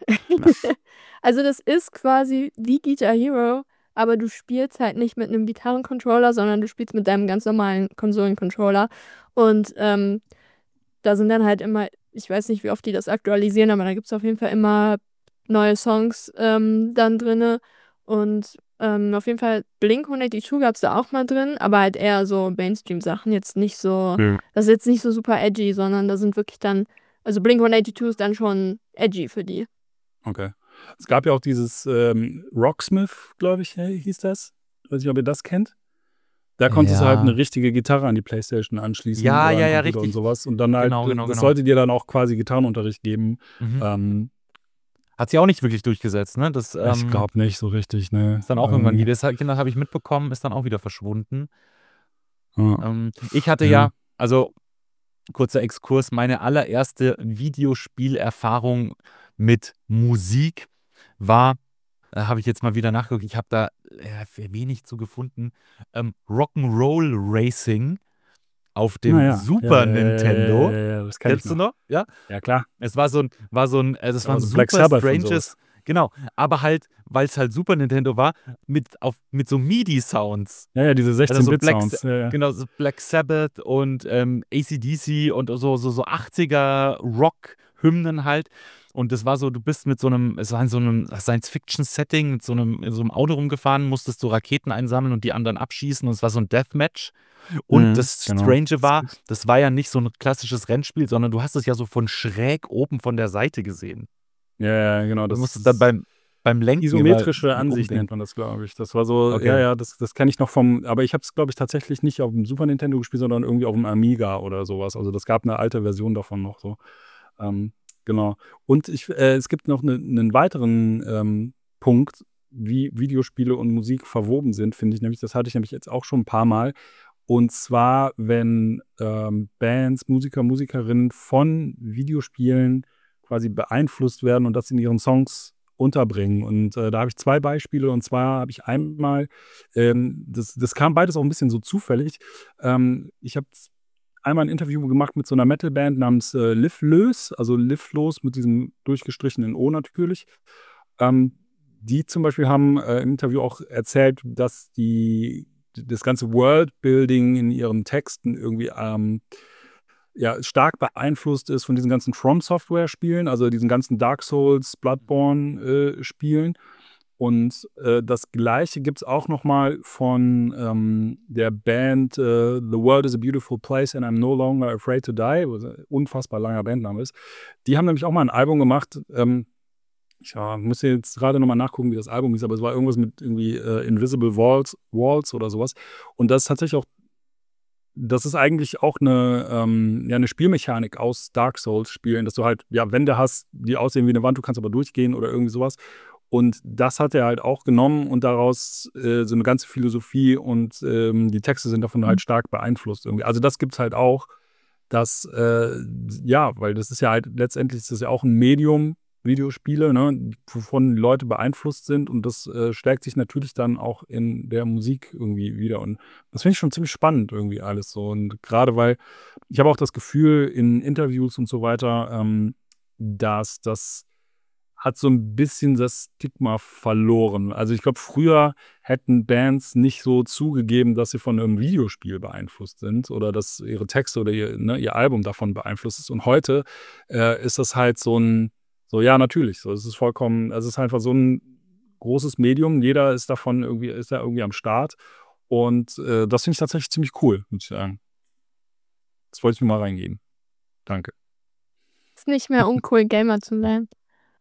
Also das ist quasi wie Guitar Hero, aber du spielst halt nicht mit einem Gitarrencontroller, sondern du spielst mit deinem ganz normalen Konsolencontroller. Und ähm, da sind dann halt immer, ich weiß nicht, wie oft die das aktualisieren, aber da gibt es auf jeden Fall immer neue Songs ähm, dann drin. Und ähm, auf jeden Fall Blink hundertzweiundachtzig gab es da auch mal drin, aber halt eher so Mainstream-Sachen, jetzt nicht so, Mhm. das ist jetzt nicht so super edgy, sondern da sind wirklich dann, also Blink hundertzweiundachtzig ist dann schon edgy für die. Okay. Es gab ja auch dieses ähm, Rocksmith, glaube ich, hey, hieß das. Weiß nicht, ob ihr das kennt. Da konntest du halt Ja. eine richtige Gitarre an die Playstation anschließen Ja, oder ja, an den ja, Computer und richtig. sowas. Und dann halt, Genau, äh, genau, das genau. sollte dir dann auch quasi Gitarrenunterricht geben. Mhm. Ähm, Hat sich auch nicht wirklich durchgesetzt, ne? Das ich ähm, glaube nicht so richtig, ne. ist dann auch irgendwann Ähm, wieder, das Kinder habe ich mitbekommen, ist dann auch wieder verschwunden. ja. Ähm, ich hatte Ja. ja, also kurzer Exkurs, meine allererste Videospielerfahrung mit Musik war, da habe ich jetzt mal wieder nachgeguckt, ich habe da äh, wenig zu gefunden, ähm, Rock'n'Roll Racing auf dem Naja. Super ja, ja, Nintendo. Ja, ja, ja, das kenn ich Kennst du noch. noch? Ja? Ja, klar. Es war so ein, war so ein, äh, das Ja, war ein also Black super Sabbath und stranges, sowas. genau, aber halt, weil es halt Super Nintendo war, mit, auf, mit so MIDI-Sounds. Ja, ja, diese Also so sechzehn Bit Black, Sounds. Ja, ja. genau, so Black Sabbath und ähm, A C D C und so, so, so achtziger Rock-Hymnen halt. Und das war so, du bist mit so einem, es war in so einem Science-Fiction-Setting, mit so einem, in so einem Auto rumgefahren, musstest du Raketen einsammeln und die anderen abschießen und es war so ein Deathmatch. Und Mhm, das genau. Strange war, das war ja nicht so ein klassisches Rennspiel, sondern du hast es ja so von schräg oben von der Seite gesehen. Ja, ja, genau. Du Das musstest dann beim, beim Lenken immer isometrische Ansicht umdenken. nennt man das, glaube ich. Das war so, Okay. ja, ja, das, das kenne ich noch vom, aber ich habe es, glaube ich, tatsächlich nicht auf dem Super Nintendo gespielt, sondern irgendwie auf dem Amiga oder sowas. Also das gab eine alte Version davon noch so. Ähm, genau. Und ich, äh, es gibt noch ne, einen weiteren ähm, Punkt, wie Videospiele und Musik verwoben sind, finde ich nämlich, das hatte ich nämlich jetzt auch schon ein paar Mal. Und zwar, wenn ähm, Bands, Musiker, Musikerinnen von Videospielen quasi beeinflusst werden und das in ihren Songs unterbringen. Und äh, da habe ich zwei Beispiele. Und zwar habe ich einmal, ähm, das, das kam beides auch ein bisschen so zufällig. Ähm, ich habe einmal ein Interview gemacht mit so einer Metalband namens äh, Liv Lös, also Liv Los mit diesem durchgestrichenen O natürlich. Ähm, die zum Beispiel haben äh, im Interview auch erzählt, dass die das ganze Worldbuilding in ihren Texten irgendwie ähm, ja, stark beeinflusst ist von diesen ganzen From-Software-Spielen, also diesen ganzen Dark Souls, Bloodborne-Spielen. Und äh, das Gleiche gibt es auch nochmal von ähm, der Band äh, The World is a Beautiful Place and I'm No Longer Afraid to Die, was ein unfassbar langer Bandname ist. Die haben nämlich auch mal ein Album gemacht. Ähm, ich ja, muss jetzt gerade nochmal nachgucken, wie das Album hieß, aber es war irgendwas mit irgendwie äh, Invisible Walls, Walls oder sowas. Und das ist tatsächlich auch, das ist eigentlich auch eine, ähm, ja, eine Spielmechanik aus Dark Souls-Spielen, dass du halt ja Wände hast, die aussehen wie eine Wand, du kannst aber durchgehen oder irgendwie sowas. Und das hat er halt auch genommen und daraus äh, so eine ganze Philosophie und ähm, die Texte sind davon halt stark beeinflusst irgendwie. Also das gibt's halt auch, dass, äh, ja, weil das ist ja halt, letztendlich ist das ja auch ein Medium, Videospiele, ne, wovon die Leute beeinflusst sind und das äh, stärkt sich natürlich dann auch in der Musik irgendwie wieder und das finde ich schon ziemlich spannend irgendwie alles so und gerade weil, ich habe auch das Gefühl in Interviews und so weiter, ähm, dass das hat so ein bisschen das Stigma verloren. Also ich glaube, früher hätten Bands nicht so zugegeben, dass sie von einem Videospiel beeinflusst sind oder dass ihre Texte oder ihr, ne, ihr Album davon beeinflusst ist. Und heute äh, ist das halt so ein, so ja, natürlich, so es ist vollkommen, es ist einfach so ein großes Medium. Jeder ist davon irgendwie, ist da irgendwie am Start. Und äh, das finde ich tatsächlich ziemlich cool, würde ich sagen. Das wollte ich mir mal reingeben. Danke. Ist nicht mehr uncool, Gamer zu sein.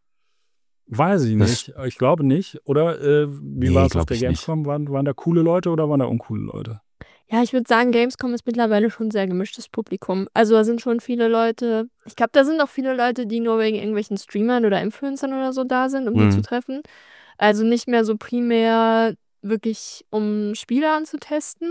Weiß ich nicht. Das- Ich glaube nicht. Oder äh, wie Nee, war es auf glaub der ich nicht. Gamescom? Waren, waren da coole Leute oder waren da uncoole Leute? Ja, ich würde sagen, Gamescom ist mittlerweile schon sehr gemischtes Publikum. Also da sind schon viele Leute, ich glaube, da sind auch viele Leute, die nur wegen irgendwelchen Streamern oder Influencern oder so da sind, um die Mhm. zu treffen. Also nicht mehr so primär wirklich, um Spiele anzutesten.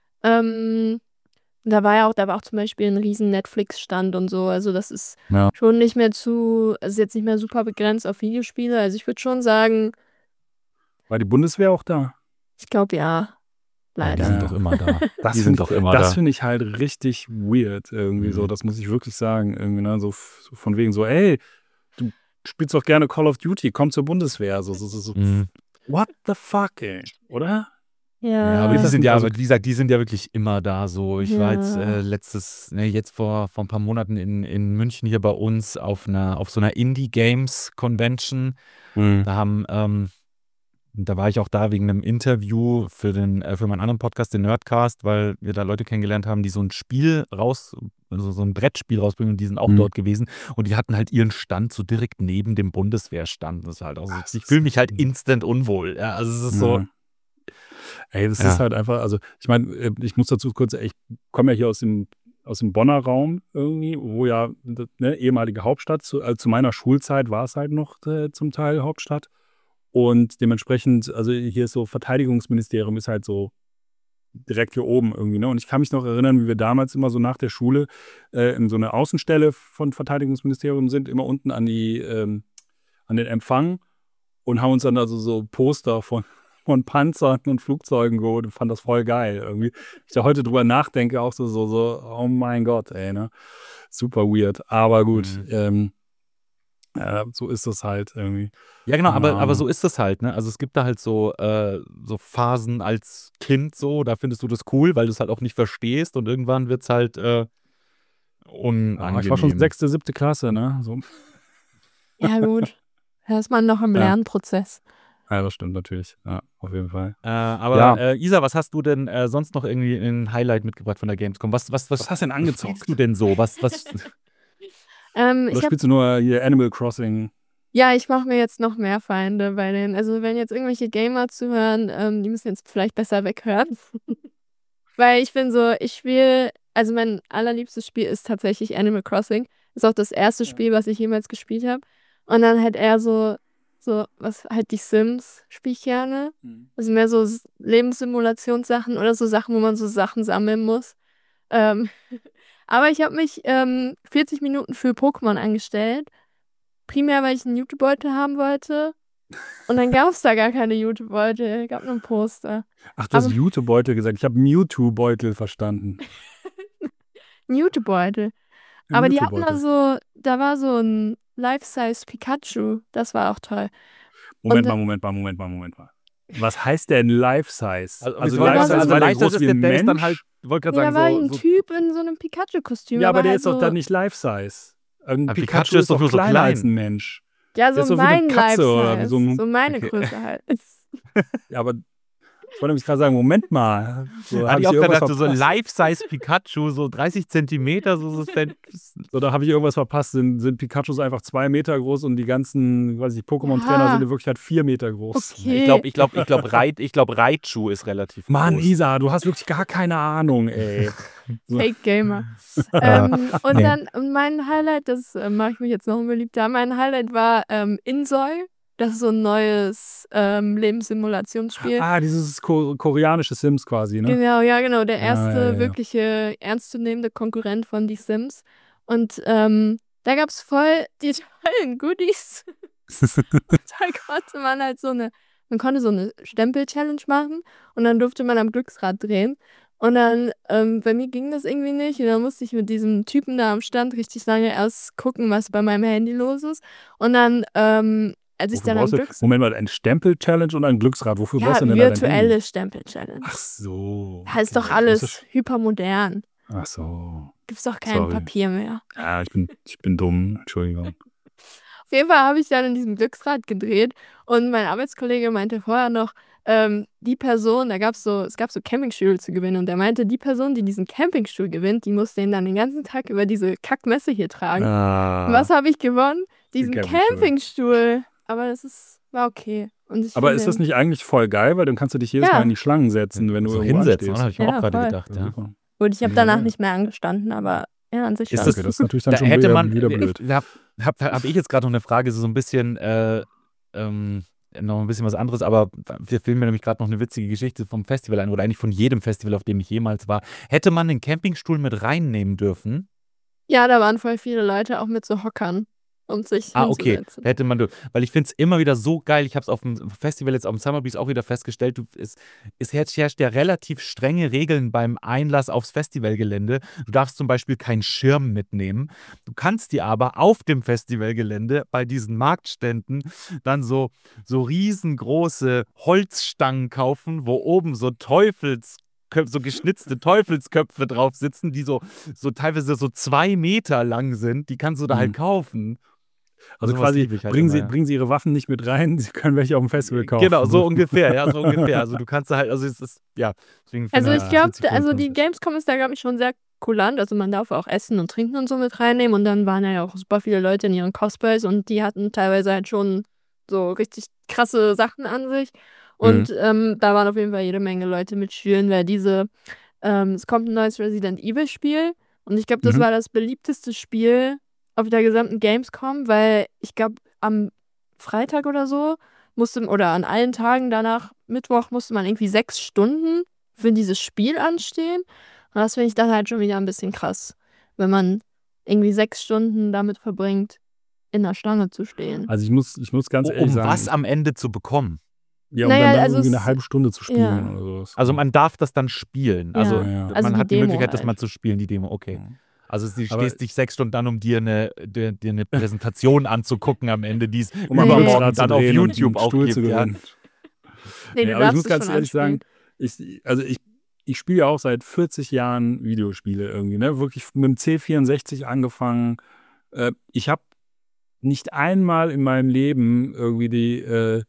Ähm, da war ja auch, da war auch zum Beispiel ein riesen Netflix-Stand und so. Also das ist Ja. schon nicht mehr zu, also ist jetzt nicht mehr super begrenzt auf Videospiele. Also ich würde schon sagen, War die Bundeswehr auch da? ich glaube ja, Ja, die leider. sind Ja. doch immer da. Das die find- sind doch immer Das da. finde ich halt richtig weird irgendwie so. Mhm. Das muss ich wirklich sagen. Irgendwie, ne? So, f- so von wegen so, ey, du spielst doch gerne Call of Duty, komm zur Bundeswehr. So, so, so, so. Mhm. What the fuck, ey? Oder? Ja, Ja, aber die das sind nicht- ja, also- aber wie gesagt, die sind ja wirklich immer da so. Ich war jetzt Ja. äh, letztes, ne, jetzt vor, vor ein paar Monaten in, in München hier bei uns auf einer, auf so einer Indie-Games-Convention. Mhm. Da haben, ähm, da war ich auch da wegen einem Interview für den, äh, für meinen anderen Podcast, den Nerdcast, weil wir da Leute kennengelernt haben, die so ein Spiel raus, also so ein Brettspiel rausbringen und die sind auch Mhm. dort gewesen und die hatten halt ihren Stand so direkt neben dem Bundeswehrstand. Das ist halt auch so, Das ich ist- fühle mich halt instant unwohl. Ja, also es ist so, Ja. Ey, das Ja. ist halt einfach, also ich meine, äh, ich muss dazu kurz, ich komme ja hier aus dem, aus dem Bonner Raum irgendwie, wo ja, ne, ehemalige Hauptstadt, zu, also zu meiner Schulzeit war es halt noch äh, zum Teil Hauptstadt. Und dementsprechend, also hier ist so Verteidigungsministerium ist halt so direkt hier oben irgendwie, ne? Und ich kann mich noch erinnern, wie wir damals immer so nach der Schule äh, in so eine Außenstelle von Verteidigungsministerium sind, immer unten an die, ähm, an den Empfang und haben uns dann also so Poster von, von Panzern und Flugzeugen geholt und fand das voll geil irgendwie. Ich da heute drüber nachdenke, auch so, so, so, oh mein Gott, ey, ne? Super weird. Aber gut, Mhm. ähm, äh, so ist das halt irgendwie. Ja, genau, aber, Keine aber Ahnung. so ist es halt, ne? Also es gibt da halt so, äh, so Phasen als Kind so, da findest du das cool, weil du es halt auch nicht verstehst und irgendwann wird es halt äh, unangenehm. Ja, ich war schon sechste, siebte Klasse, ne? So. Ja, gut. Da ist man noch im Ja. Lernprozess. Ja, das stimmt natürlich. Ja, auf jeden Fall. Äh, aber Ja. äh, Isa, was hast du denn äh, sonst noch irgendwie ein Highlight mitgebracht von der Gamescom? Was, was, was, Was hast du denn was angezockt? spielst du denn so? Was, was, Ähm, Oder ich hab, spielst du nur hier Animal Crossing? ja, ich mache mir jetzt noch mehr Feinde bei den. Also, wenn jetzt irgendwelche Gamer zuhören, ähm, die müssen jetzt vielleicht besser weghören. Weil ich bin so, ich spiele, also mein allerliebstes Spiel ist tatsächlich Animal Crossing. Ist auch das erste Ja. Spiel, was ich jemals gespielt habe. Und dann halt eher so, so, was halt die Sims spiele ich gerne. Also mehr so S- Lebenssimulationssachen oder so Sachen, wo man so Sachen sammeln muss. Ähm, aber ich habe mich ähm, vierzig Minuten für Pokémon angestellt. Primär, weil ich einen YouTube-Beutel haben wollte. Und dann gab es da gar keine YouTube-Beutel. Es gab nur ein Poster. Ach, du hast Aber- Mewtwo-Beutel gesagt. Ich habe Mewtwo-Beutel verstanden. Ein YouTube-Beutel. Ein Aber die hatten Mewtwo-Beutel. da so, da war so ein Life-Size Pikachu. Das war auch toll. Moment und- mal, Moment mal, Moment mal, Moment mal. Was heißt denn Life-Size? Also, Also, ich wollte Life-Size gerade sagen, ist war der Life-Size groß ist wie der, ein der ist dann Mensch? halt, ich wollte Nee, gerade da war sagen, ein so, so Typ in so einem Pikachu-Kostüm. Ja, aber der halt ist doch so, dann nicht Life-Size. Ein Aber Pikachu, Pikachu ist ist doch doch nur so kleiner klein. als ein Mensch. Ja, Der so ist so wie eine mein Katze oder wie Life-Size. so ein. So meine Okay. Größe halt. Ja, aber ich wollte nämlich gerade sagen, Moment mal. So, Hatte habe ich ich auch hier irgendwas gedacht, so verpasst? Life-Size Pikachu, so dreißig Zentimeter, so, so fänd- So, da habe ich irgendwas verpasst. Sind, sind Pikachus einfach zwei Meter groß und die ganzen, weiß ich, Pokémon-Trainer Ja. sind in Wirklichkeit vier Meter groß. Ich Okay. glaube, ich glaube, ich glaube, Reit, ich glaube, Raichu ist relativ Mann, groß. Isa, du hast wirklich gar keine Ahnung, ey. So. Fake Gamer. Ja. ähm, und Nee. dann und mein Highlight, das äh, mache ich mich jetzt noch unbeliebter. Mein Highlight war ähm, Insoy. Das ist so ein neues ähm, Lebenssimulationsspiel. Ah, dieses ko koreanische Sims quasi, ne? Genau, ja, genau. Der Ja, erste ja, ja, ja. wirkliche ernstzunehmende Konkurrent von die Sims. Und ähm, da gab es voll die tollen Goodies. Da konnte man halt so eine, man konnte so eine Stempel-Challenge machen und dann durfte man am Glücksrad drehen. Und dann, ähm, bei mir ging das irgendwie nicht. Und dann musste ich mit diesem Typen da am Stand richtig lange erst gucken, was bei meinem Handy los ist. Und dann, ähm, als ich Wofür dann am brauchst du, Glücksrad. Moment mal, ein Stempel-Challenge und ein Glücksrad. Wofür Ja, brauchst du denn da dein Handy? virtuelle Stempel-Challenge. Ach so. Da ist doch okay. alles Das ist- hypermodern. Ach so. Gibt's doch kein Sorry. Papier mehr. Ja, ich bin, ich bin dumm. Entschuldigung. Auf jeden Fall habe ich dann in diesem Glücksrad gedreht und mein Arbeitskollege meinte vorher noch, ähm, die Person, da gab's so, es gab so Campingstühle zu gewinnen und der meinte, die Person, die diesen Campingstuhl gewinnt, die muss den dann den ganzen Tag über diese Kackmesse hier tragen. Ah. Und was habe ich gewonnen? Diesen Campingstuhl. Campingstuhl. Aber das ist, war okay. Und ich Aber finde ist das den- nicht eigentlich voll geil, weil dann kannst du dich jedes Ja. Mal in die Schlangen setzen, wenn du so irgendwo hinsetzen, oder? anstehst. Habe ich mir Ja, auch gerade voll. gedacht. Ja, Ja. super. Gut, ich habe Ja, danach ja. nicht mehr angestanden, aber ja, an sich Ist schon. das- Okay, das ist natürlich dann Da schon hätte wieder, man, wieder blöd. Da habe hab ich jetzt gerade noch eine Frage, so ein bisschen, äh, ähm, noch ein bisschen was anderes, aber wir filmen mir nämlich gerade noch eine witzige Geschichte vom Festival ein oder eigentlich von jedem Festival, auf dem ich jemals war. Hätte man den Campingstuhl mit reinnehmen dürfen? Ja, da waren voll viele Leute auch mit so Hockern, um sich Ah, okay. hinzusetzen. Hätte man, dür- weil ich finde es immer wieder so geil. Ich habe es auf dem Festival jetzt auf dem Summer Breeze auch wieder festgestellt. Du, es, es herrscht herrscht ja relativ strenge Regeln beim Einlass aufs Festivalgelände. Du darfst zum Beispiel keinen Schirm mitnehmen. Du kannst dir aber auf dem Festivalgelände bei diesen Marktständen dann so, so riesengroße Holzstangen kaufen, wo oben so Teufels so geschnitzte Teufelsköpfe drauf sitzen, die so, so teilweise so zwei Meter lang sind. Die kannst du da Mhm. halt kaufen. Also Sowas quasi, liebe ich halt bringen, immer, sie, ja. bringen sie ihre Waffen nicht mit rein, sie können welche auf dem Festival kaufen. Genau, so ungefähr, ja, so ungefähr. Also du kannst halt, also es ist, ja, deswegen finde Also ich ich das glaube, witzig also cool. die Gamescom ist da, glaube ich, schon sehr kulant. Also man darf auch Essen und Trinken und so mit reinnehmen. Und dann waren ja auch super viele Leute in ihren Cosplays und die hatten teilweise halt schon so richtig krasse Sachen an sich. Und Mhm. ähm, da waren auf jeden Fall jede Menge Leute mit Schülen, weil diese, ähm, es kommt ein neues Resident Evil Spiel. Und ich glaube, das Mhm. war das beliebteste Spiel auf der gesamten Gamescom, weil ich glaube, am Freitag oder so musste, oder an allen Tagen danach, Mittwoch, musste man irgendwie sechs Stunden für dieses Spiel anstehen. Und das finde ich dann halt schon wieder ein bisschen krass, wenn man irgendwie sechs Stunden damit verbringt, in der Schlange zu stehen. Also ich muss, ich muss ganz ehrlich Um sagen, was am Ende zu bekommen. ja, um Naja, dann, dann also irgendwie es- eine halbe Stunde zu spielen ja. oder sowas. Also man darf das dann spielen. Also Ja. Ja, ja. man Also die hat die Demo Möglichkeit, das halt. mal zu spielen, die Demo, okay. Ja. Also du Aber- stehst dich sechs Stunden an, um dir eine, dir, dir eine Präsentation anzugucken am Ende, die es Um am Nee. übermorgen Glücksrad zu dann auf drehen und YouTube einen auch Stuhl gibt. zu Ja. gewinnen. Nee, Nee, du aber ich darfst muss es ganz schon ehrlich sagen, anspielen. ich, also ich, ich spiele ja auch seit vierzig Jahren Videospiele irgendwie, ne? Wirklich mit dem C vierundsechzig angefangen. Äh, ich habe nicht einmal in meinem Leben irgendwie die, äh,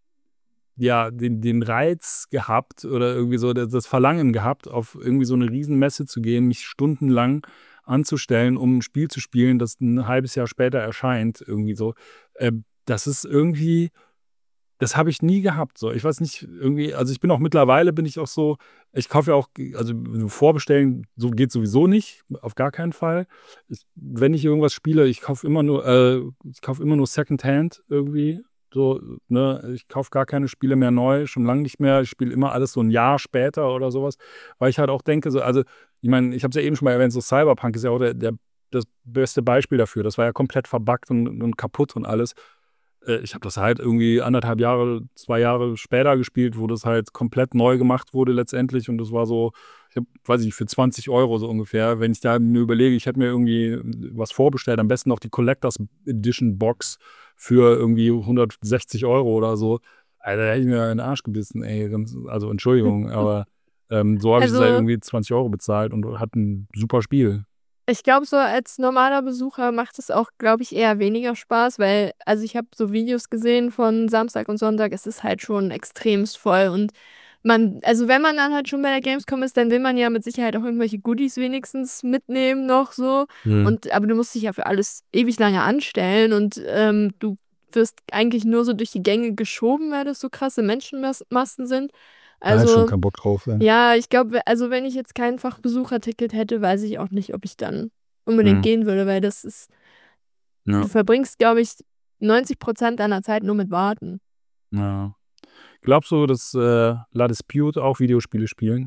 ja, den, den Reiz gehabt oder irgendwie so das, das Verlangen gehabt, auf irgendwie so eine Riesenmesse zu gehen, mich stundenlang anzustellen, um ein Spiel zu spielen, das ein halbes Jahr später erscheint, irgendwie so. Äh, das ist irgendwie, das habe ich nie gehabt. So. Ich weiß nicht, irgendwie, also ich bin auch mittlerweile, bin ich auch so, ich kaufe ja auch, also vorbestellen, so geht sowieso nicht, auf gar keinen Fall. Ich, wenn ich irgendwas spiele, ich kaufe immer nur, äh, ich kaufe immer nur Secondhand irgendwie. So, ne, ich kaufe gar keine Spiele mehr neu, schon lange nicht mehr. Ich spiele immer alles so ein Jahr später oder sowas, weil ich halt auch denke, so, also, ich meine, ich habe es ja eben schon mal erwähnt, so Cyberpunk ist ja auch der, der, das beste Beispiel dafür. Das war ja komplett verbuggt und, und kaputt und alles. Äh, ich habe das halt irgendwie anderthalb Jahre, zwei Jahre später gespielt, wo das halt komplett neu gemacht wurde letztendlich. Und das war so, ich habe, weiß ich nicht, für zwanzig Euro so ungefähr. Wenn ich da mir überlege, ich hätte mir irgendwie was vorbestellt, am besten noch die Collectors Edition Box für irgendwie hundertsechzig Euro oder so. Alter, da hätte ich mir in den Arsch gebissen, ey. Ganz- Also Entschuldigung, aber ähm, so habe ich es Also- halt irgendwie zwanzig Euro bezahlt und hatte ein super Spiel. Ich glaube, so als normaler Besucher macht es auch, glaube ich, eher weniger Spaß, weil, also ich habe so Videos gesehen von Samstag und Sonntag, es ist halt schon extremst voll und man, also wenn man dann halt schon bei der Gamescom ist, dann will man ja mit Sicherheit auch irgendwelche Goodies wenigstens mitnehmen noch so. Hm. Und aber du musst dich ja für alles ewig lange anstellen und ähm, du wirst eigentlich nur so durch die Gänge geschoben, weil das so krasse Menschenmassen sind. Da hab ich schon Also keinen Bock drauf. Ja. ja, ich glaube, also wenn ich jetzt kein Fachbesucherticket hätte, weiß ich auch nicht, ob ich dann unbedingt Hm. gehen würde, weil das ist, Ja. du verbringst, glaube ich, neunzig Prozent deiner Zeit nur mit Warten. Ja. Glaubst du, dass äh, La Dispute auch Videospiele spielen?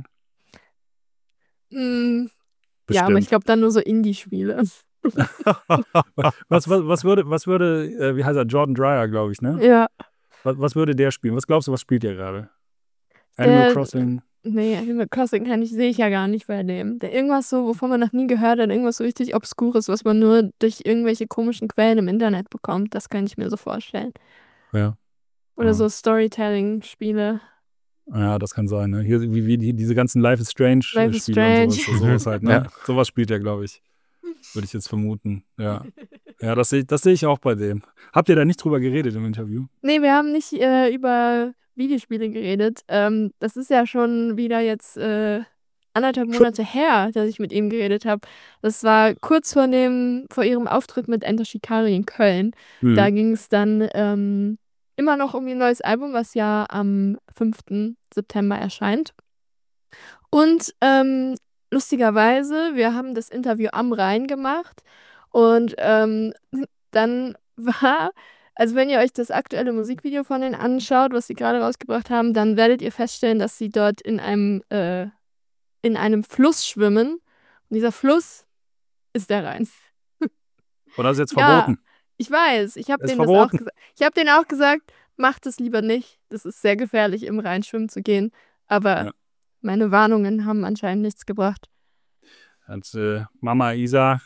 Mm, ja, aber ich Bestimmt. glaube dann nur so Indie-Spiele. was, was, was würde, was würde äh, wie heißt er, Jordan Dreyer, glaube ich, ne? Ja, Was, was würde der spielen? Was glaubst du, was spielt der gerade? Animal der, Crossing? nee, Animal Crossing kann ich, sehe ich ja gar nicht bei dem. Der irgendwas so, wovon man noch nie gehört hat, irgendwas so richtig Obskures, was man nur durch irgendwelche komischen Quellen im Internet bekommt, das kann ich mir so vorstellen. Ja. Oder Ja. so Storytelling-Spiele. Ja, das kann sein, ne? Hier, wie, wie die, diese ganzen Life is Strange äh, Life is Spiele und Strange. sowas, sowas halt, ne? Ja. Sowas spielt er, glaube ich. Würde ich jetzt vermuten. Ja. Ja, das sehe das seh ich auch bei dem. Habt ihr da nicht drüber geredet im Interview? Nee, wir haben nicht äh, über Videospiele geredet. Ähm, das ist ja schon wieder jetzt äh, anderthalb Monate her, dass ich mit ihm geredet habe. Das war kurz vor dem, vor ihrem Auftritt mit Enter Shikari in Köln. Mhm. Da ging es dann ähm, immer noch um ihr neues Album, was ja am fünften September erscheint. Und ähm, lustigerweise, wir haben das Interview am Rhein gemacht und ähm, dann war, also wenn ihr euch das aktuelle Musikvideo von denen anschaut, was sie gerade rausgebracht haben, dann werdet ihr feststellen, dass sie dort in einem, äh, in einem Fluss schwimmen. Und dieser Fluss ist der Rhein. Und das ist jetzt Ja, verboten. ich weiß, ich habe Ist denen das auch verboten. gesagt. Ich habe denen auch gesagt, macht es lieber nicht. Das ist sehr gefährlich, im Rhein schwimmen zu gehen. Aber Ja. meine Warnungen haben anscheinend nichts gebracht. Als äh, Mama Isa.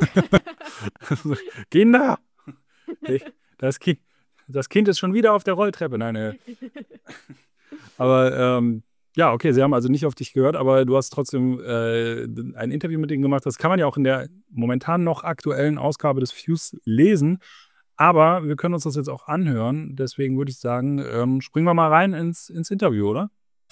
Kinder! Das kind, das Kind ist schon wieder auf der Rolltreppe. Nein, äh. Aber ähm, ja, okay, sie haben also nicht auf dich gehört, aber du hast trotzdem äh, ein Interview mit ihnen gemacht. Das kann man ja auch in der momentan noch aktuellen Ausgabe des Fuse lesen. Aber wir können uns das jetzt auch anhören. Deswegen würde ich sagen, ähm, springen wir mal rein ins, ins Interview, oder?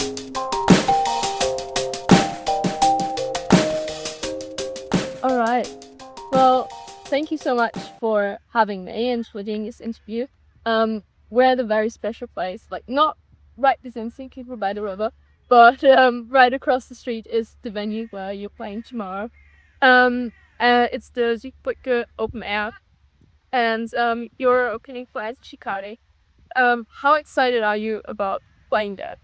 All right. Well, thank you so much for having me and for doing this interview. Um, we're at a very special place, like not right this instant, keep by the river, but um, right across the street is the venue where you're playing tomorrow. Um, uh, it's the Südbrücke Open Air, and um, you're opening for Enter Shikari. Um, how excited are you about playing that?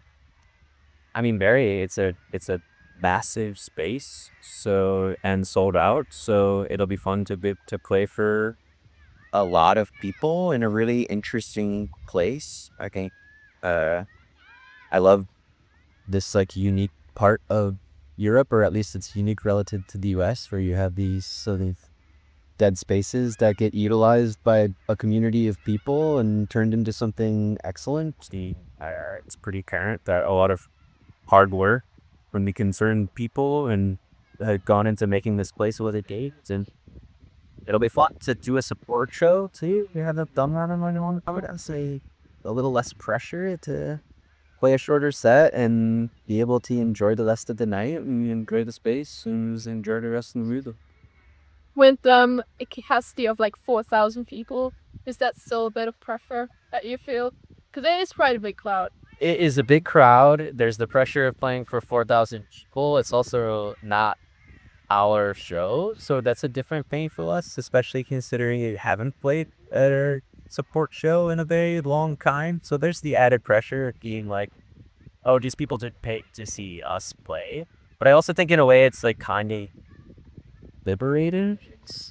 I mean, very. It's a it's a massive space, so and sold out. So it'll be fun to be to play for a lot of people in a really interesting place. I think uh, I love this like unique part of Europe, or at least it's unique relative to the U S, where you have these sort of dead spaces that get utilized by a community of people and turned into something excellent. the. Uh, it's pretty apparent that a lot of hard work from the concerned people and had gone into making this place what it is, and it'll be fun to do a support show too. We haven't done that in a long time. I would say a little less pressure to play a shorter set and be able to enjoy the rest of the night and enjoy the space and just enjoy the rest of the music. With um, a capacity of like four thousand people, is that still a bit of pressure that you feel? Because it is quite a big crowd. It is a big crowd. There's the pressure of playing for four thousand people. It's also not our show, so that's a different pain for us, especially considering you haven't played at our support show in a very long time. So there's the added pressure of being like, oh, these people did pay to see us play. But I also think in a way it's like kind of liberating. It's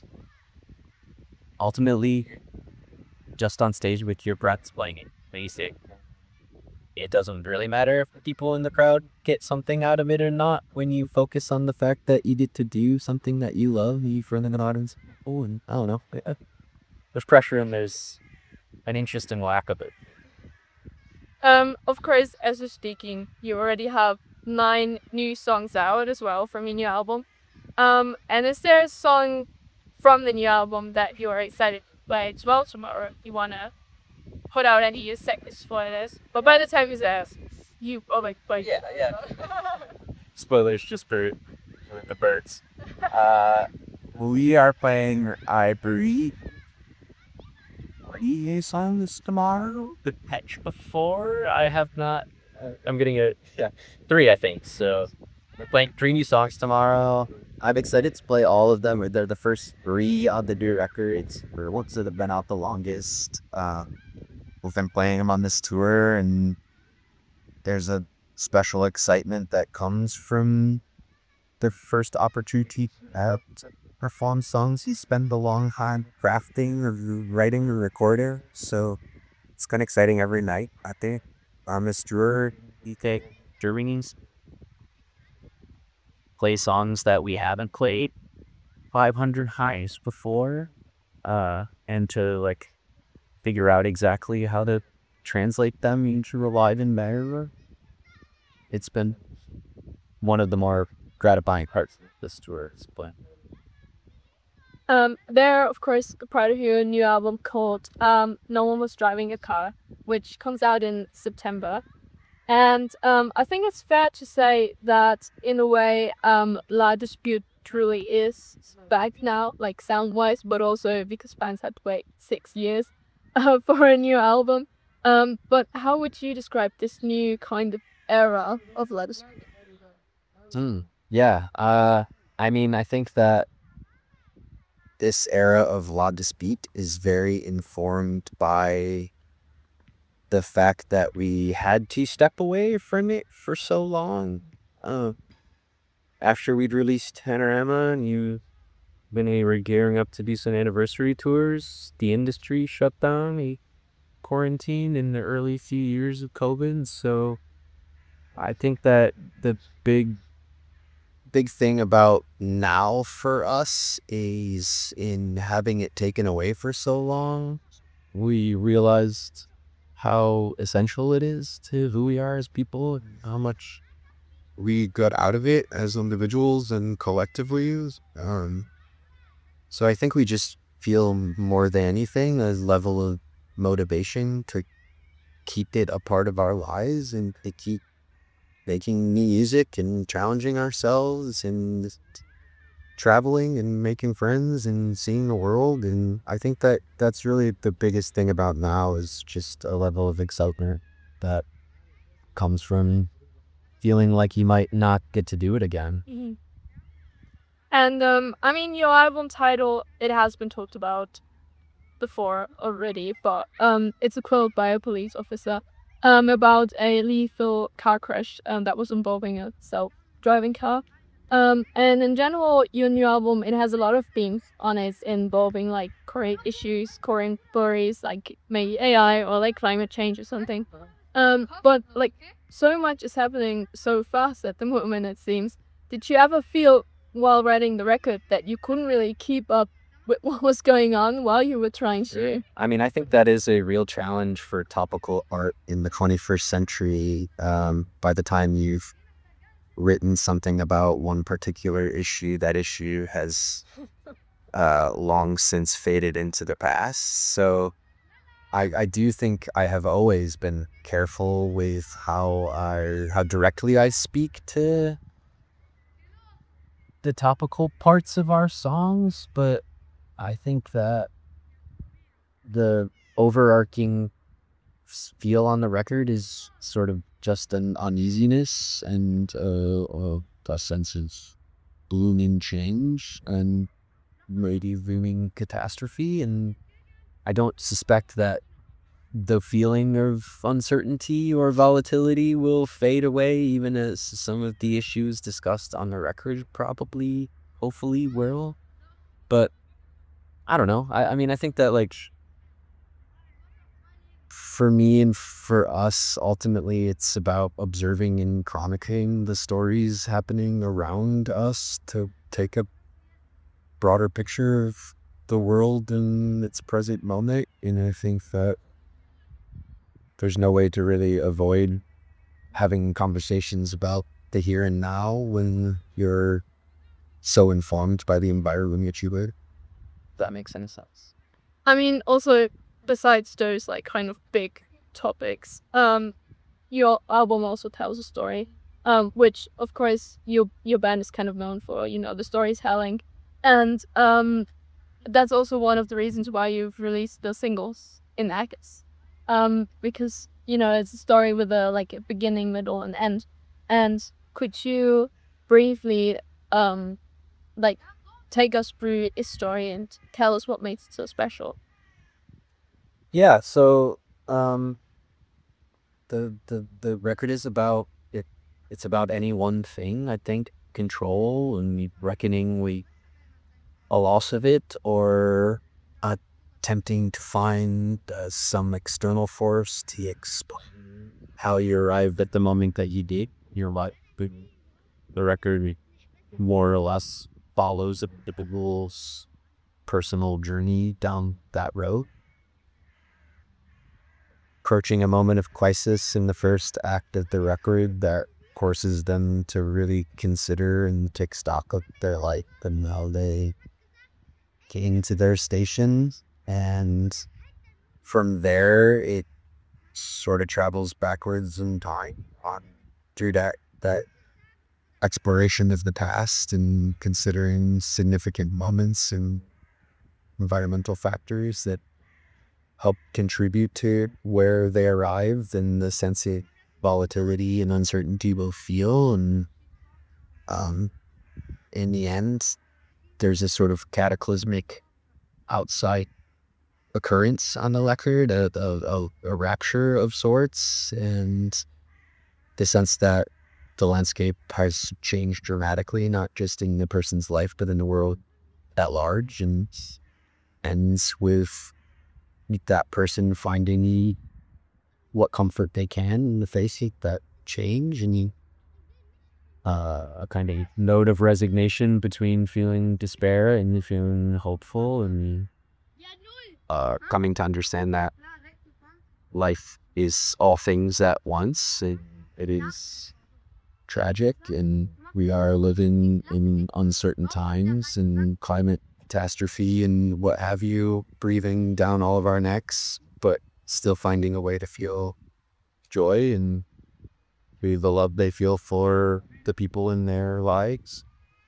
ultimately just on stage with your breaths playing it. Basic. It doesn't really matter if people in the crowd get something out of it or not when you focus on the fact that you get to do something that you love in front of an audience. Oh, and I don't know. Yeah. There's pressure and there's an interesting lack of it. Um, of course, as you're speaking, you already have nine new songs out as well from your new album. Um, and is there a song from the new album that you are excited to play as well tomorrow? You wanna put out any seconds for this? But by the time you say you oh like play. Yeah, yeah. Spoilers, just for the birds. Uh, we are playing Ivory. Three songs tomorrow. The patch before I have not. Uh, I'm getting a yeah three I think. So we're playing three new songs tomorrow. I'm excited to play all of them. They're the first three on the new records, or ones that have been out the longest. Um, we've been playing them on this tour, and there's a special excitement that comes from the first opportunity to perform songs. You spend a long time crafting or writing or recording, so it's kind of exciting every night, I think. On this tour, We take Germany's play songs that we haven't played five hundred highs before, uh, and to like figure out exactly how to translate them into a live environment. it's been one of the more gratifying parts of this tour. Is playing. Um, they're of course proud of your new album called um, No One Was Driving a Car, which comes out in September. And um, I think it's fair to say that in a way, um, La Dispute truly is back now, like sound-wise, but also because bands had to wait six years uh, for a new album. Um, but how would you describe this new kind of era of La Dispute? Hmm. Yeah. Uh, I mean, I think that this era of La Dispute is very informed by the fact that we had to step away from it for so long. Uh, after we'd released Panorama and you When we were gearing up to do some anniversary tours, the industry shut down. We quarantined in the early few years of COVID. So I think that the big big thing about now for us is in having it taken away for so long, we realized how essential it is to who we are as people and how much we got out of it as individuals and collectively. Um, so I think we just feel more than anything a level of motivation to keep it a part of our lives and to keep making music and challenging ourselves and traveling and making friends and seeing the world. And I think that that's really the biggest thing about now is just a level of excitement that comes from feeling like you might not get to do it again. Mhm. And um, I mean, your album title, it has been talked about before already, but um, it's a quote by a police officer um, about a lethal car crash um, that was involving a self-driving car. Um, and in general, your new album, it has a lot of themes on it involving like current issues, current worries, like maybe A I or like climate change or something. Um, but like so much is happening so fast at the moment, it seems. Did you ever feel while writing the record that you couldn't really keep up with what was going on while you were trying to? I mean, I think that is a real challenge for topical art in the twenty-first century. Um, by the time you've written something about one particular issue, that issue has uh, long since faded into the past. So I, I do think I have always been careful with how I how directly I speak to the topical parts of our songs, but I think that the overarching feel on the record is sort of just an uneasiness and uh, uh, a sense of blooming change and maybe looming catastrophe. And I don't suspect that the feeling of uncertainty or volatility will fade away, even as some of the issues discussed on the record probably, hopefully, will. But I don't know. I, I mean, I think that, like, for me and for us, ultimately, it's about observing and chronicling the stories happening around us to take a broader picture of the world in its present moment. And I think that there's no way to really avoid having conversations about the here and now when you're so informed by the environment in which you live. That makes any sense. I mean, also, besides those, like, kind of big topics, um, your album also tells a story, um, which, of course, your your band is kind of known for, you know, the storytelling. And um, that's also one of the reasons why you've released the singles in August. Um, because, you know, it's a story with a, like, a beginning, middle, and end. And could you briefly, um, like, take us through its story and tell us what makes it so special? Yeah, so um, the the the record is about it. It's about any one thing. I think control and reckoning with a loss of it, or attempting to find uh, some external force to explain how you arrived at the moment that you did in your life. But the record more or less follows a individual's personal journey down that road. Approaching a moment of crisis in the first act of the record that forces them to really consider and take stock of their life and how they came to their station. And from there, it sort of travels backwards in time on through that that exploration of the past and considering significant moments and environmental factors that help contribute to where they arrived and the sense of volatility and uncertainty will feel. And um, in the end, there's a sort of cataclysmic outside occurrence on the record, a, a, a rapture of sorts, and the sense that the landscape has changed dramatically, not just in the person's life, but in the world at large, and ends with that person finding what comfort they can in the face of that change, and uh, a kind of note of resignation between feeling despair and feeling hopeful, and uh, coming to understand that life is all things at once, and it is tragic, and we are living in uncertain times, and climate catastrophe and what have you breathing down all of our necks, but still finding a way to feel joy and the love they feel for the people in their lives,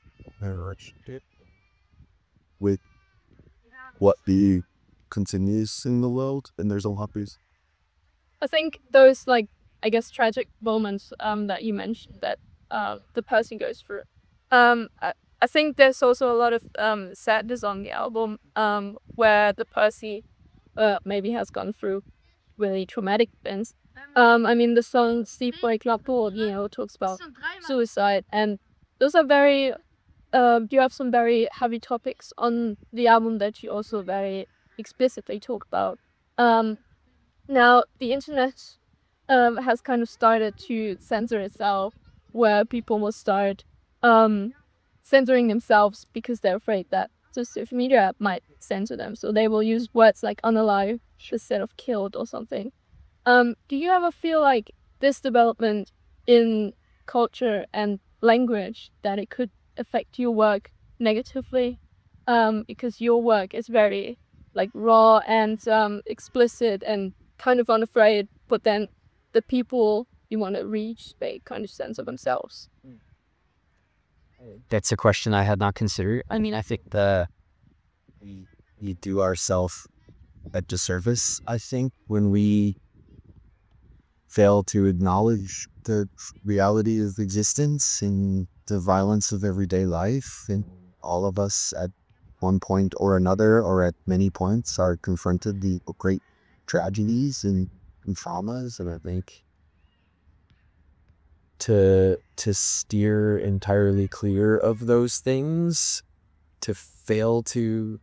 with what the continues in the world, and there's a lot of I think those, like, I guess, tragic moments um, that you mentioned that uh, the person goes through. Um, I, I think there's also a lot of um, sadness on the album, um, where the Percy uh, maybe has gone through really traumatic events. Um, I mean, the song Sleepway Club, you know, talks about suicide, and those are very, uh, you have some very heavy topics on the album that you also very explicitly talk about. Um, now, the internet um, has kind of started to censor itself, where people will start um, censoring themselves because they're afraid that the social media might censor them. So they will use words like unalive instead of killed or something. Um, do you ever feel like this development in culture and language, that it could affect your work negatively? Um, because your work is very, like, raw and um, explicit and kind of unafraid, but then the people you want to reach, they kind of censor themselves. That's a question I had not considered. I mean, I think the we, we do ourselves a disservice, I think, when we fail to acknowledge the reality of existence and the violence of everyday life. And all of us at one point or another, or at many points, are confronted the great tragedies and, and traumas. And I think to to steer entirely clear of those things, to fail to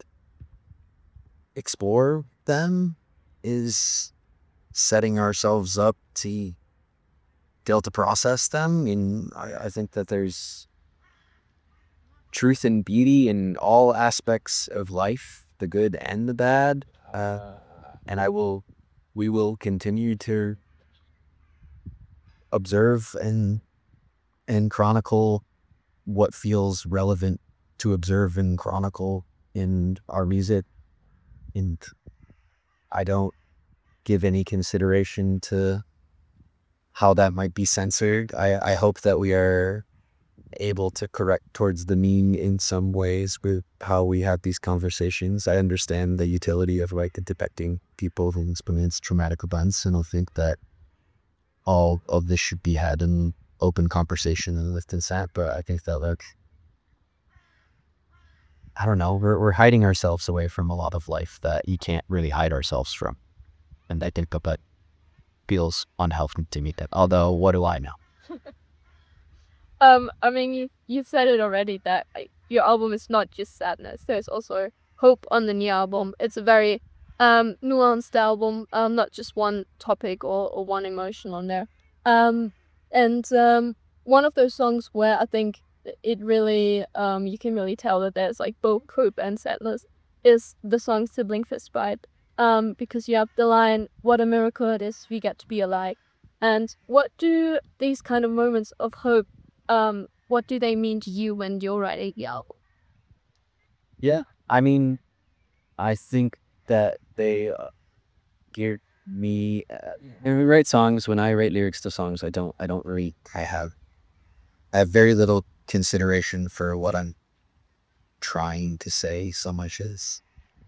explore them, is setting ourselves up to fail to process them. And I, I think that there's truth and beauty in all aspects of life, the good and the bad. Uh, and I will, we will continue to observe and and chronicle what feels relevant to observe and chronicle in our music. And I don't give any consideration to how that might be censored. I, I hope that we are able to correct towards the mean in some ways with how we have these conversations. I understand the utility of like depicting people who experience traumatic events, and I think that all of this should be had in open conversation and with consent. But I think that like I don't know, we're we're hiding ourselves away from a lot of life that you can't really hide ourselves from, and I think that feels unhealthy to me. That although what do I know? Um, I mean, you, you said it already that like, your album is not just sadness. There's also hope on the new album. It's a very um nuanced album, um, not just one topic or, or one emotion on there. Um, and um, one of those songs where I think it really, um, you can really tell that there's like both hope and sadness is the song Sibling Fistfight. Um, because you have the line, "What a miracle it is we get to be alive." And what do these kind of moments of hope Um, what do they mean to you when you're writing the album? Yeah, I mean, I think that they uh, geared me. Uh, when we write songs, when I write lyrics to songs, I don't, I don't really, I have, I have very little consideration for what I'm trying to say, so much as